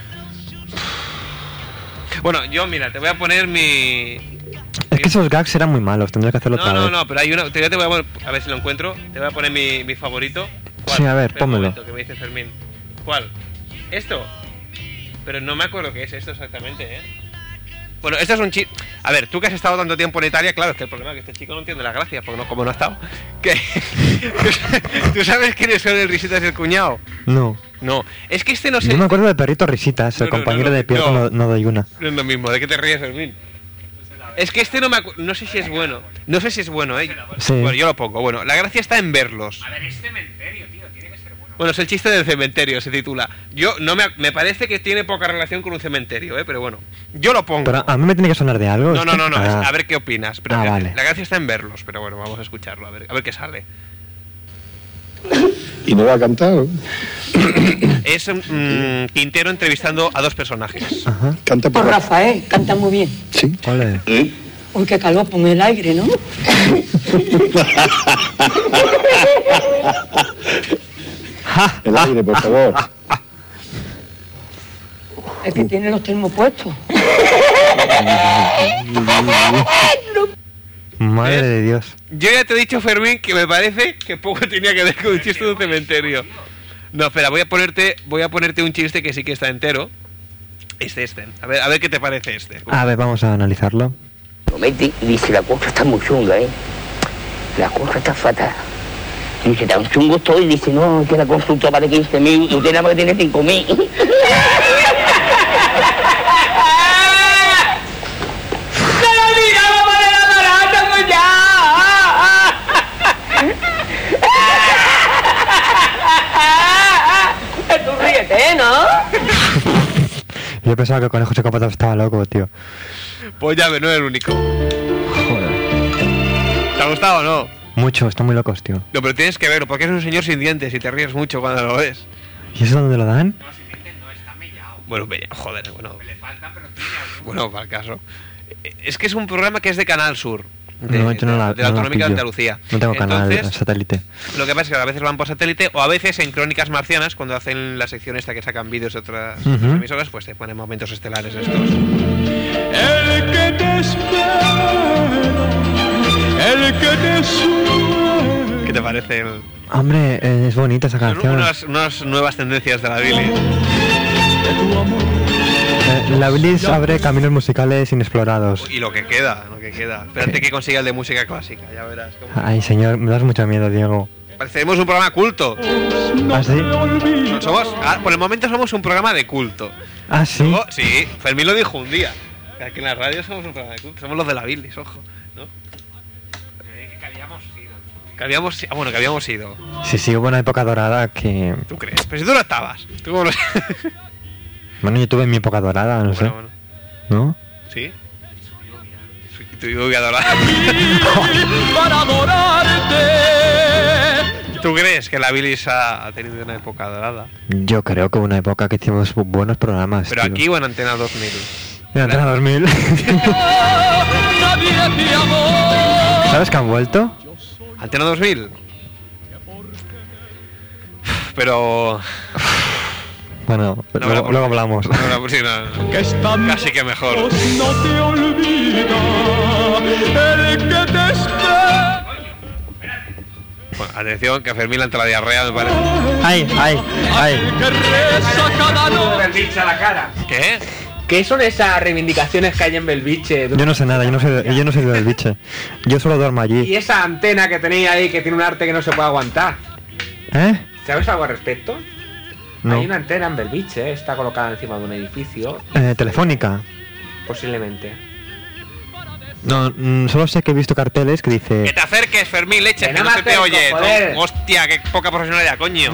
Bueno, yo, mira, te voy a poner mi... Es que esos gags eran muy malos, tendría que hacerlo No, otra no, vez. no, pero hay una... Te, te voy a, poner, a ver si lo encuentro. Te voy a poner mi, mi favorito. ¿Cuál? Sí, a ver, Espera un pónmelo. momento, que me dice Fermín. ¿Cuál? ¿Esto? Pero no me acuerdo qué es esto exactamente, ¿eh? Bueno, esto es un chico... A ver, tú que has estado tanto tiempo en Italia, claro, es que el problema es que este chico no entiende las gracias, porque no, como no ha estado. Que... ¿Tú sabes quiénes son el Risitas y el cuñado? No. No, es que este no sé... Yo me acuerdo de Perrito Risitas, el No, no, compañero no, no, de Pierro no. no, no doy una. No es lo mismo, ¿de qué te ríes, Fermín? Es que este no me acu- no sé si es bueno. No sé si es bueno, ¿eh? Sí. Bueno, yo lo pongo. Bueno, la gracia está en verlos. A ver, es cementerio, tío, tiene que ser bueno. Bueno, es el chiste del cementerio, se titula. Yo no me, me parece que tiene poca relación con un cementerio, ¿eh? Pero bueno, yo lo pongo. Pero a mí me tiene que sonar de algo. No, ¿esto? no, no, no, Ah. es- a ver qué opinas. Pero Ah, que- vale. La gracia está en verlos, pero bueno, vamos a escucharlo, a ver, a ver qué sale. ¿Y no va a cantar? Es mm, Quintero entrevistando a dos personajes. Ajá. Canta Por por Rafael, canta muy bien. Sí. Ole. Uy, qué calor, ponme el aire, ¿no? El aire, por favor. Es que tiene los termos puestos. Madre ¿Ves? de Dios. Yo ya te he dicho, Fermín, que me parece que poco tenía que ver con el chiste de un cementerio. No, espera, voy a ponerte, voy a ponerte un chiste que sí que está entero. Este, este. A ver, a ver qué te parece este. A ver, vamos a analizarlo. Lo mete y dice, la cosa está muy chunga, ¿eh? La cosa está fatal. Y dice, tan chungo estoy, y dice, no, que la consulta vale quince mil y usted nada más que tiene cinco mil. Tú ríete, ¿no? Yo pensaba que el conejo psicópata estaba loco, tío. Pues ya, no es el único. Joder. ¿Te ha gustado o no? Mucho, están muy locos, tío. No, pero tienes que verlo, porque es un señor sin dientes y te ríes mucho cuando lo ves. ¿Y eso dónde lo dan? No, si dientes no, está mellado. Bueno, ve- joder, bueno. Le falta, pero tiene algo. Bueno, para el caso. Es que es un programa que es de Canal Sur. De, No, yo no la, de la no la Autonómica de pillo. Andalucía. No tengo canal Entonces, satélite. lo que pasa es que a veces van por satélite o a veces en Crónicas Marcianas, cuando hacen la sección esta que sacan vídeos de otras, Ujú. otras emisoras, pues te ponen momentos estelares estos. El que te espera, el que te sueña. ¿Qué te parece? El- Hombre, eh, es bonita esa Son canción. unas, unas nuevas tendencias de la Billy. Eh, la Bilis abre caminos musicales inexplorados. Y lo que queda, lo que queda. Espérate que consiga el de música clásica, ya verás. cómo- Ay, señor, me das mucho miedo, Diego. Parecemos un programa culto. ¿Ah, sí? No, somos, ah, por el momento somos un programa de culto. ¿Ah, sí? Luego- sí, Fermín lo dijo un día. Que aquí en la radio somos un programa de culto. Somos los de la Bilis, ojo. ¿No? Que habíamos sido. Que habíamos, ah, bueno, que habíamos ido. Sí, sí, hubo una época dorada que... ¿Tú crees? Pero si tú no estabas. ¿Tú cómo lo Bueno, yo tuve mi época dorada, no sé. Bueno, bueno. ¿No? ¿Sí? Y tu lluvia dorada. Para adorarte. ¿Tú crees que la Bilis ha, ha tenido una época dorada? Yo creo que hubo una época que hicimos bu- buenos programas. Pero tío. aquí o en Antena dos mil. En Antena dos mil. Nadie te amó. ¿Sabes que han vuelto? ¿Antena dos mil? Pero... Bueno, No, luego, hablamos. luego hablamos. No, no, sí, no, no. Que están Casi que mejor. no te olvida. El que te espera. Bueno, atención, que a Fermín le entra la diarrea, me parece. ¡Ay, ay, ay! Que reza cada noche. Dicha la cara. ¿Qué? ¿Qué son esas reivindicaciones que hay en Belviche? Yo no sé nada, yo no sé, yo no soy de Belviche. Yo solo duermo Y allí. esa antena que tenéis ahí que tiene un arte que no se puede aguantar. ¿Eh? ¿Sabes algo al respecto? No. Hay una antena en Belviche, ¿eh? Está colocada encima de un edificio, Eh, telefónica. posiblemente. No, mm, solo sé que he visto carteles que Que dice... te acerques, Fermín, leche, Que que no no me se te acerco, oye. joder. No, hostia, qué poca profesionalidad, coño.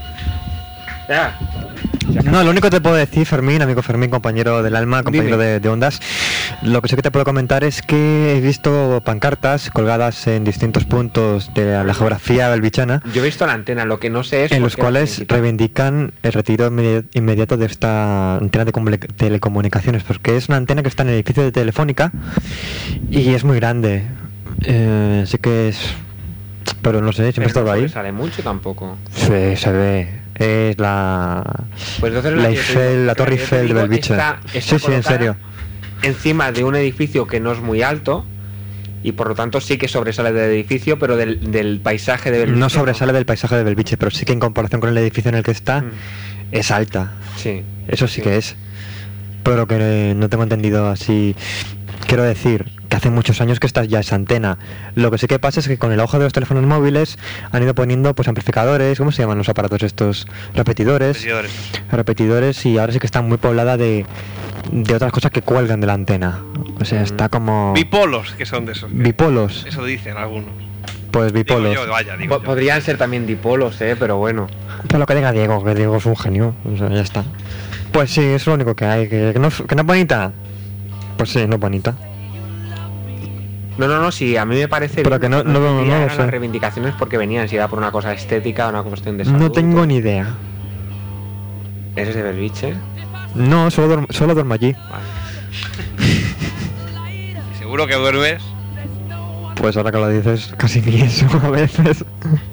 Ya. No, lo único que te puedo decir, Fermín, amigo Fermín, compañero del alma, compañero de, de ondas, lo que sí que te puedo comentar es que he visto pancartas colgadas en distintos puntos de la geografía belvichana, Yo he visto la antena, lo que no sé es... en por los qué la cuales quieren quitar. reivindican el retiro inmedi- inmediato de esta antena de comuni- telecomunicaciones, porque es una antena que está en el edificio de Telefónica y es muy grande. Eh, así que es... Pero no sé, siempre he Pero estado no ahí. sale mucho tampoco. Sí, se ve. Es la... Pues entonces la que yo te Eiffel, digo, la Torre que yo te Eiffel de digo, Belviche. está- está Sí, sí, en colocada serio. Encima de un edificio que no es muy alto y por lo tanto sí que sobresale del edificio, pero del, del paisaje de Belviche. No sobresale del paisaje de Belviche, pero sí que en comparación con el edificio en el que está, Mm. es alta. Sí. Eso sí que es. Pero que eh, no tengo entendido así. Quiero decir que hace muchos años que está ya esa antena. Lo que sí que pasa es que con el auge de los teléfonos móviles han ido poniendo pues amplificadores, ¿cómo se llaman los aparatos estos? Repetidores. Repetidores. Repetidores, y ahora sí que está muy poblada de, de otras cosas que cuelgan de la antena. O sea, está como... Bipolos, que son de esos. que- Bipolos. Eso dicen algunos. Pues Digo bipolos. yo, vaya, digo Po- yo. Podrían ser también dipolos, eh, pero bueno. Pues lo que diga Diego, que Diego es un genio. O sea, ya está. Pues sí, es lo único que hay. Que, que no, es- que no es bonita. Pues sí, no es bonita. No, no, no, sí, a mí me parece Pero bien, que no- lo no- no- entendía no lo eran sé. las reivindicaciones porque venían, si era por una cosa estética o una cuestión de salud. No tengo ni idea. ¿Eres de Belviche? No, solo duermo, solo duermo allí. Vale. Seguro que duermes. Pues ahora que lo dices, casi ni eso a veces.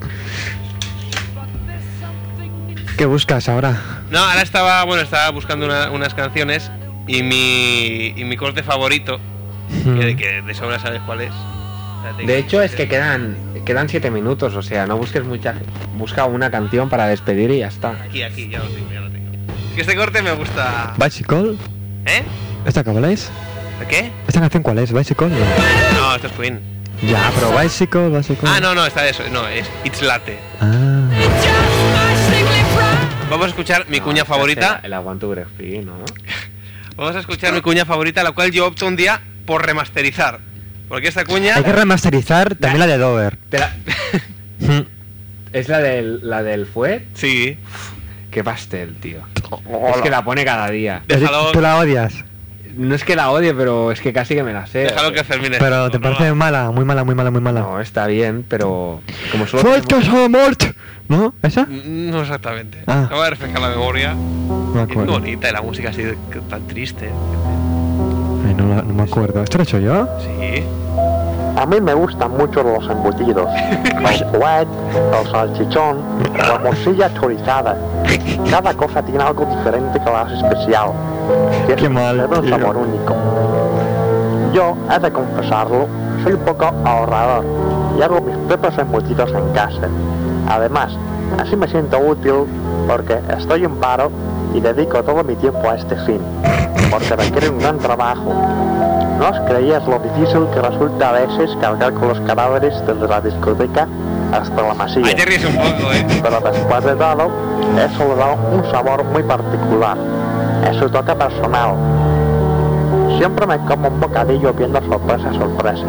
¿Qué buscas ahora? No, ahora estaba, bueno, estaba buscando una- unas canciones y mi, y mi corte favorito, que, que de sobra sabes cuál es. Espérate, De hecho, es que quedan quedan siete minutos, o sea, no busques mucha... Busca una canción para despedir y ya está. Aquí, aquí, ya lo tengo, ya lo tengo. Es que este corte me gusta... ¿Bicycle? ¿Eh? ¿Esta cuál es? ¿De qué? ¿Esta canción cuál es? ¿Bicycle? No. No, esto es Queen. Ya, pero Bicycle, Bicycle. Ah, no, no, está eso. No, es It's Latte. Ah. Vamos a escuchar mi No, cuña esta es favorita. El, el Aguanto Brefree, ¿no? Vamos a escuchar mi cuña favorita, la cual yo opto un día por remasterizar. Porque esta cuña... Hay que remasterizar también la de Dover. Te la- Mm. ¿Es la del, la del Fuet? Sí. Qué pastel, tío. Es que la pone cada día. Déjalo, ¿Tú la odias? No es que la odie, pero es que casi que me la sé. déjalo que Fermín Pero esté, te no, parece no, mala, muy mala, muy mala, muy mala. No, está bien, pero como solo ¡Fuertes a la muerte! ¿No? ¿Esa? No exactamente. Ah. Acabo de refrescar la memoria. No me Es muy acuerdo. bonita y la música así de- que- tan triste. Ay, no, la- no me acuerdo. ¿Esto lo he hecho yo? Sí. A mí me gustan mucho los embutidos. El fuet, el salchichón, la morcilla chorizada. Cada cosa tiene algo diferente que la hace especial. Y Qué eso mal, le da un tío. sabor único. Yo, he de confesarlo, soy un poco ahorrador y hago mis propios embutidos en casa. Además, así me siento útil porque estoy en paro y dedico todo mi tiempo a este fin, porque requiere un gran trabajo. ¿No os creíais lo difícil que resulta a veces cargar con los cadáveres desde la discoteca hasta la masilla? Ahí te ríes un poco, ¿eh? Pero después de todo, eso le da un sabor muy particular. Es su toque personal. Siempre me como un bocadillo viendo sorpresa a sorpresa.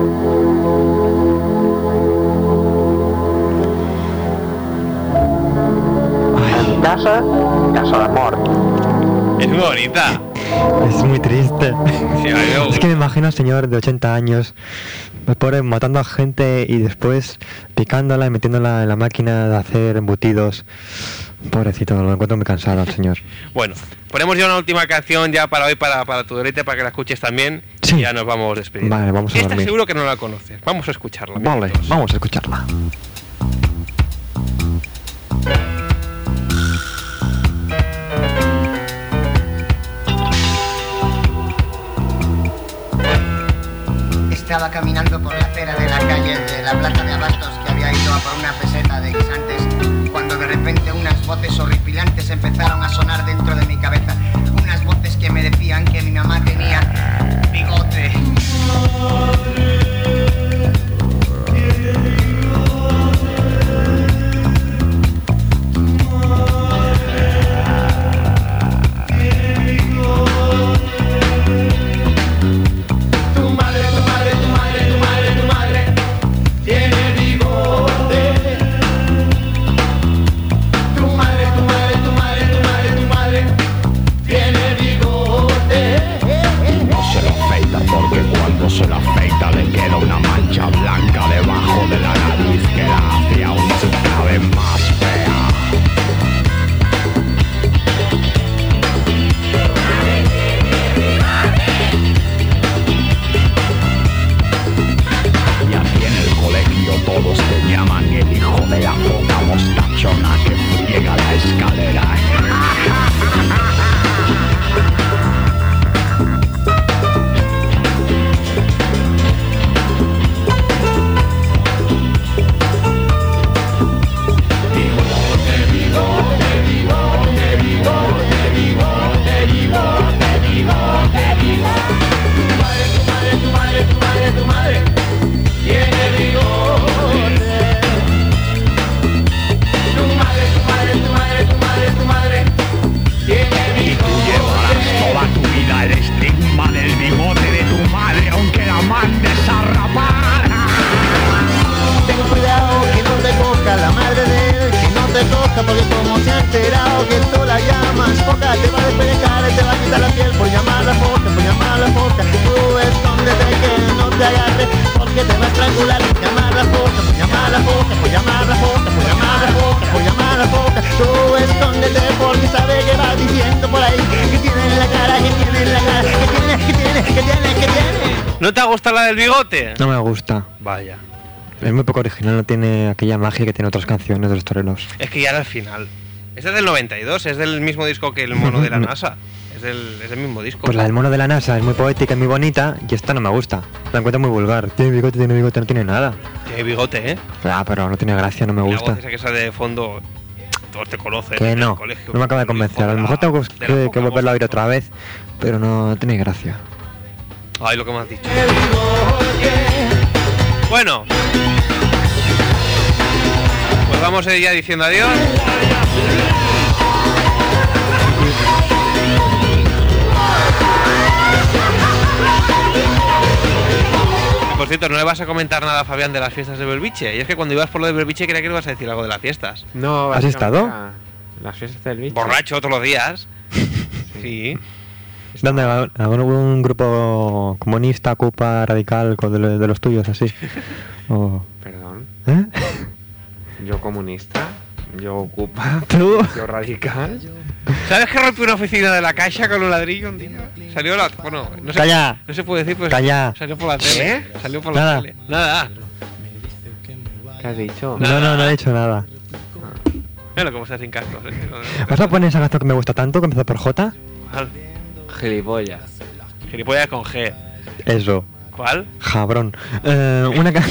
En casa, casa de amor. Es muy bonita. Es muy triste. Sí, a mí me Es gusta. que me imagino al señor de ochenta años, pues pobre, matando a gente y después picándola y metiéndola en la máquina de hacer embutidos. Pobrecito, lo encuentro muy cansado al señor. Bueno, ponemos ya una última canción ya para hoy, para, para tu deleite, para que la escuches también. Sí. Y ya nos vamos despidiendo. Vale, vamos a Esta dormir. seguro que no la conoces. Vamos a escucharla. mira Vale, todos. vamos a escucharla. Estaba caminando por la acera de la calle de la plaza de Abastos, que había ido a por una peseta de guisantes, cuando de repente repente unas voces horripilantes empezaron a sonar dentro de mi cabeza. Unas voces que me decían que mi mamá tenía bigote. Porque cuando se la afeita le queda una mancha blanca debajo de la nariz que la hace aún cada vez más fea. Y aquí en el colegio todos te llaman el hijo de la poca mostachona que friega la escalera. Porque como se ha enterado que tú la llamas foca, te va a despegar y te va a quitar la piel por llamarla foca, por llamarla foca. Tú escóndete que no te agarre, porque te va a estrangular. Por llamarla foca, por llamarla foca, por llamarla foca, por llamarla foca, por llamarla foca. Tú escóndete porque sabe que va diciendo por ahí que tiene en la cara, que tiene en la cara, que tiene, que tiene, que tiene, que tiene. ¿No te gusta la del bigote? No me gusta. Vaya. Es muy poco original, no tiene aquella magia que tiene otras canciones de los toreros. Es que ya era el final. Este es del noventa y dos, es del mismo disco que el mono de la NASA. Es del, es del mismo disco. Pues la del mono de la NASA es muy poética y muy bonita, y esta no me gusta. La encuentro muy vulgar. Tiene bigote, tiene bigote, no tiene nada. Tiene bigote, ¿eh? Ah, pero no tiene gracia, no me Y gusta. la voz esa que sale de fondo, todos te conocen. Que en no, el colegio, no me acaba de convencer. A lo mejor tengo que, que volverlo a oír otra vez, pero no tiene gracia. Ay, lo que me has dicho. Bueno. Pues vamos a ir ya diciendo adiós. Por cierto, no le vas a comentar nada a Fabián de las fiestas de Belviche. Y es que cuando ibas por lo de Belviche creía que le ibas a decir algo de las fiestas. No, ¿has estado? Las fiestas del bicho. Borracho todos los días. Sí. ¿Dónde? ¿Algún grupo comunista, ocupa, radical, de los, de los tuyos, así? O... Perdón. ¿Eh? Yo comunista, yo ocupa, ¿Tú? yo radical. ¿Sabes que rompió una oficina de la Caixa con un ladrillo un día? Salió la... Bueno, no se, Calla. no se puede decir, pues... Calla. Salió por la tele. ¿Eh? Salió por Nada. la tele. Nada. ¿Qué has dicho? No, no, no he dicho nada. Mira cómo está sin cascos. ¿eh? ¿Vas a poner esa canción que me gusta tanto, que empieza por J? ¿Cuál? Gilipollas. Gilipollas con G. Eso. ¿Cuál? Jabrón. Eh, una ca...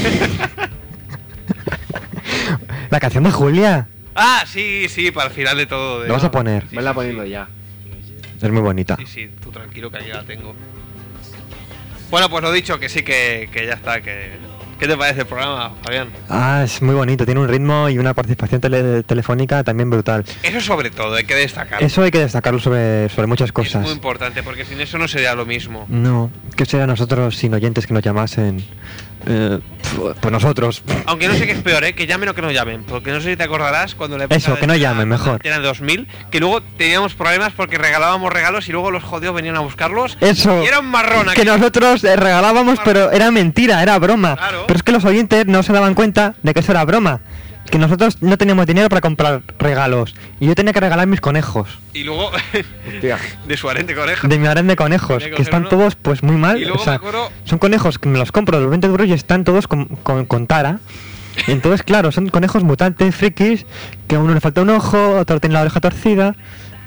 La canción de Julia. Ah, sí, sí, para el final de todo. De... ¿Lo vas a poner? Sí, Venla sí, poniendo sí. ya. Es muy bonita. Sí, sí, tú tranquilo que ya la tengo. Bueno, pues lo dicho, que sí, que, que ya está. Que... ¿Qué te parece el programa, Fabián? Ah, es muy bonito. Tiene un ritmo y una participación tele telefónica también brutal. Eso sobre todo, hay que destacar. Eso hay que destacarlo sobre, sobre muchas Es cosas. muy importante, porque sin eso no sería lo mismo. No, ¿qué sería nosotros sin oyentes que nos llamasen? Eh, pues nosotros. Aunque no sé qué es peor, ¿eh? Que llamen o que no llamen. Porque no sé si te acordarás cuando le Eso, que no llamen, mejor. Era dos mil, que luego teníamos problemas porque regalábamos regalos y luego los jodidos venían a buscarlos. Eso. Y era un marrón aquí. Que nosotros eh, regalábamos, pero era mentira, era broma. Claro. Pero es que los oyentes no se daban cuenta de que eso era broma. Que nosotros no teníamos dinero para comprar regalos. Y yo tenía que regalar mis conejos. Y luego, Hostia. de su harén de conejo. De mi harén de conejos. Tenía que Que están coger uno. todos pues muy mal. Y luego O sea, me acuerdo- son conejos que me los compro de los veinte euros y están todos con, con, con tara. Y entonces, claro, son conejos mutantes, frikis, que a uno le falta un ojo, otro tiene la oreja torcida.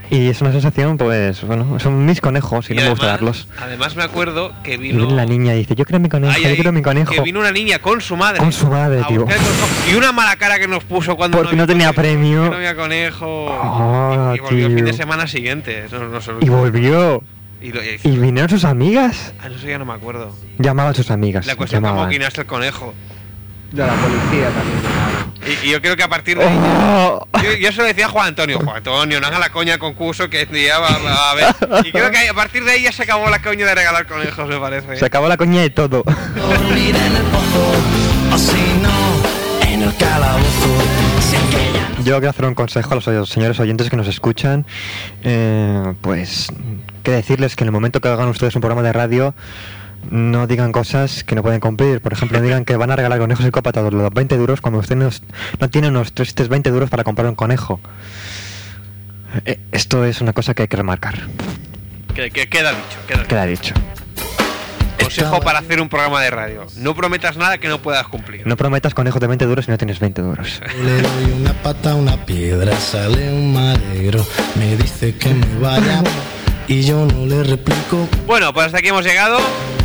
Y es una sensación, pues, bueno, son mis conejos y, y no además, me gusta darlos. Además me acuerdo que vino... Y viene la niña y dice, yo quiero mi conejo, ay, ay, yo quiero mi conejo. Que vino una niña con su madre. Con su madre, tío. Y una mala cara que nos puso cuando... Porque no, no tenía conejo, premio. No había conejo. Oh, y, y volvió tío. el fin de semana siguiente. No, no solo... Y volvió. Y, lo, y, y vinieron sus amigas. Ah, no sé, ya no me acuerdo. Llamaban a sus amigas. La cuestión como guinaste el conejo. De la policía también. Y, y yo creo que a partir de ahí... Oh. Yo, yo se lo decía a Juan Antonio. Juan Antonio, no haga la coña al concurso que ya va, va a ver. Y creo que a partir de ahí ya se acabó la coña de regalar conejos, me parece. Se acabó la coña de todo. Dormir en el pozo, o si no, en el calabozo. Yo quiero hacer un consejo a los señores oyentes que nos escuchan. Eh, pues, que decirles que en el momento que hagan ustedes un programa de radio, no digan cosas que no pueden cumplir. Por ejemplo, no digan que van a regalar conejos psicópatas los veinte duros cuando usted no, no tiene unos tristes veinte duros para comprar un conejo. Eh, esto es una cosa que hay que remarcar. Que, que queda dicho. Queda, queda dicho. Consejo para hacer un programa de radio. No prometas nada que no puedas cumplir. No prometas conejos de veinte duros si no tienes veinte duros. Le doy una pata a una piedra, sale un madero, me dice que me vaya y yo no le replico. Bueno, pues hasta aquí hemos llegado.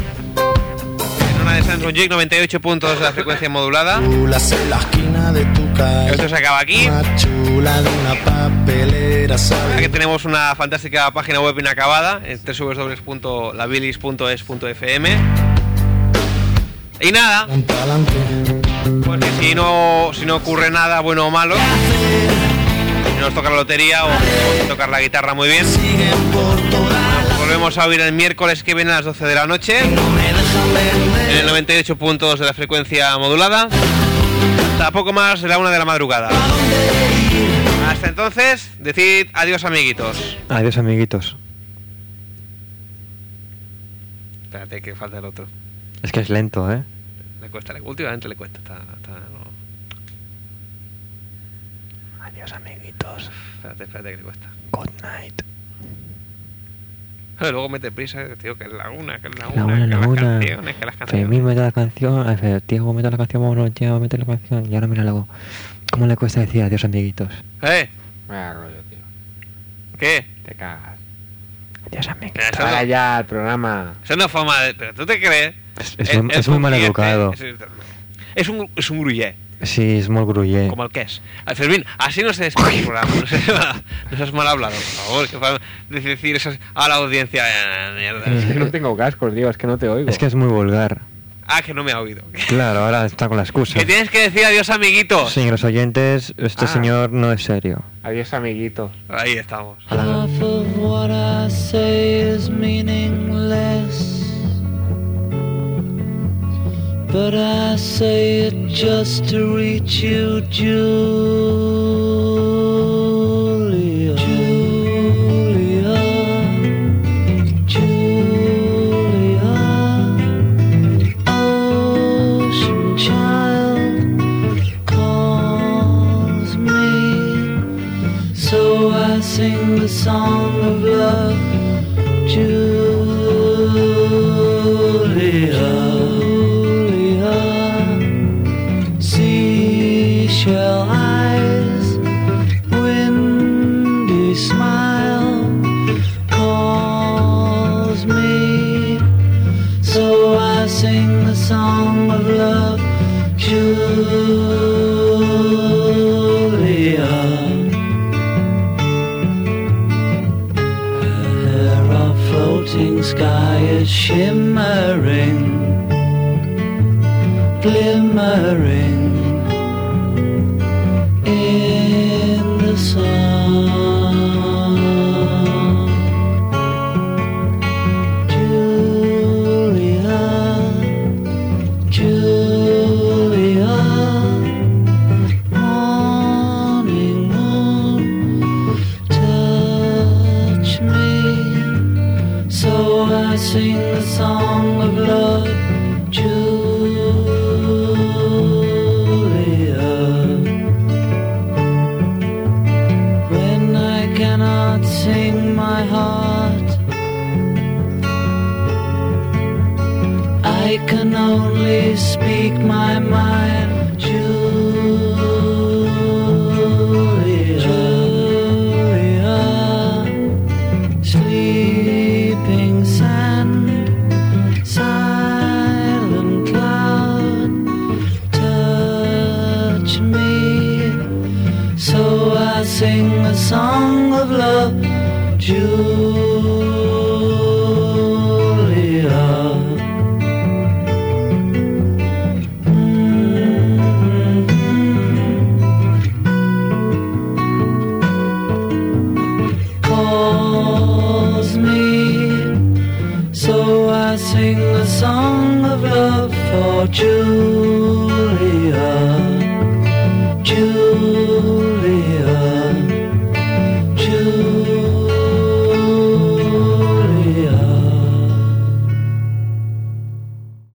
De Samsung Jig, noventa y ocho puntos de la frecuencia modulada. La esquina de tu calle. Esto se acaba aquí. Chula de una papelera, aquí tenemos una fantástica página web inacabada en doble u doble u doble u punto la bilis punto es punto efe eme. Y nada, pues que si no, si no ocurre nada bueno o malo, si nos toca la lotería o tenemos que tocar la guitarra muy bien, volvemos a oír el miércoles que viene a las doce de la noche en el noventa y ocho puntos de la frecuencia modulada, hasta poco más de la una de la madrugada. Hasta entonces, decid adiós, amiguitos. Adiós, amiguitos. Espérate, que falta el otro. Es que es lento, ¿eh? Le cuesta, le, últimamente le cuesta. Está, está, no. Adiós, amiguitos. Espérate, espérate que le cuesta. Good night. Luego mete prisa, tío, que es la una, que es la, la una, una, que la las una. canciones, que las canciones. Fermín mete la canción, tío, mete la canción, vámonos, ya, mete la canción. Y ahora mira luego. ¿Cómo le cuesta decir adiós, amiguitos? ¿Eh? Me da rollo, tío. ¿Qué? Te cagas. Adiós, amiguitos. Eso Ahora no, ya, el programa. Eso no es forma de... ¿Pero tú te crees? Es, es, es, es muy mal educado. Es, es un, es un gruyé. Sí, es muy gruyé. Como el que es. Fermín, así no se despide el programa. No seas mal, no seas mal hablado, por favor. Que para decir esas a la audiencia. Eh, mierda. Es que no tengo cascos, tío, es que no te oigo. Es que es muy vulgar. Ah, que no me ha oído. Claro, ahora está con la excusa. Que tienes que decir adiós, amiguitos. Señores oyentes, este ah. señor no es serio. Adiós, amiguitos. Ahí estamos. Half of what I say is meaningless, but I say it just to reach you, Julia. Julia. Julia. Ocean child calls me, so I sing the song of love, Julia. Seashell eyes, windy smile calls me, so I sing the song of love, Julia. Her hair of floating sky is shimmering, glimmering in the sun. Julia, Julia, morning moon, touch me, so I sing the song of love, Julia. When I cannot sing my heart, I can only speak my mind, Julia. Julia. I sing a song of love, Julia. Calls me, so I sing a song of love for Julia.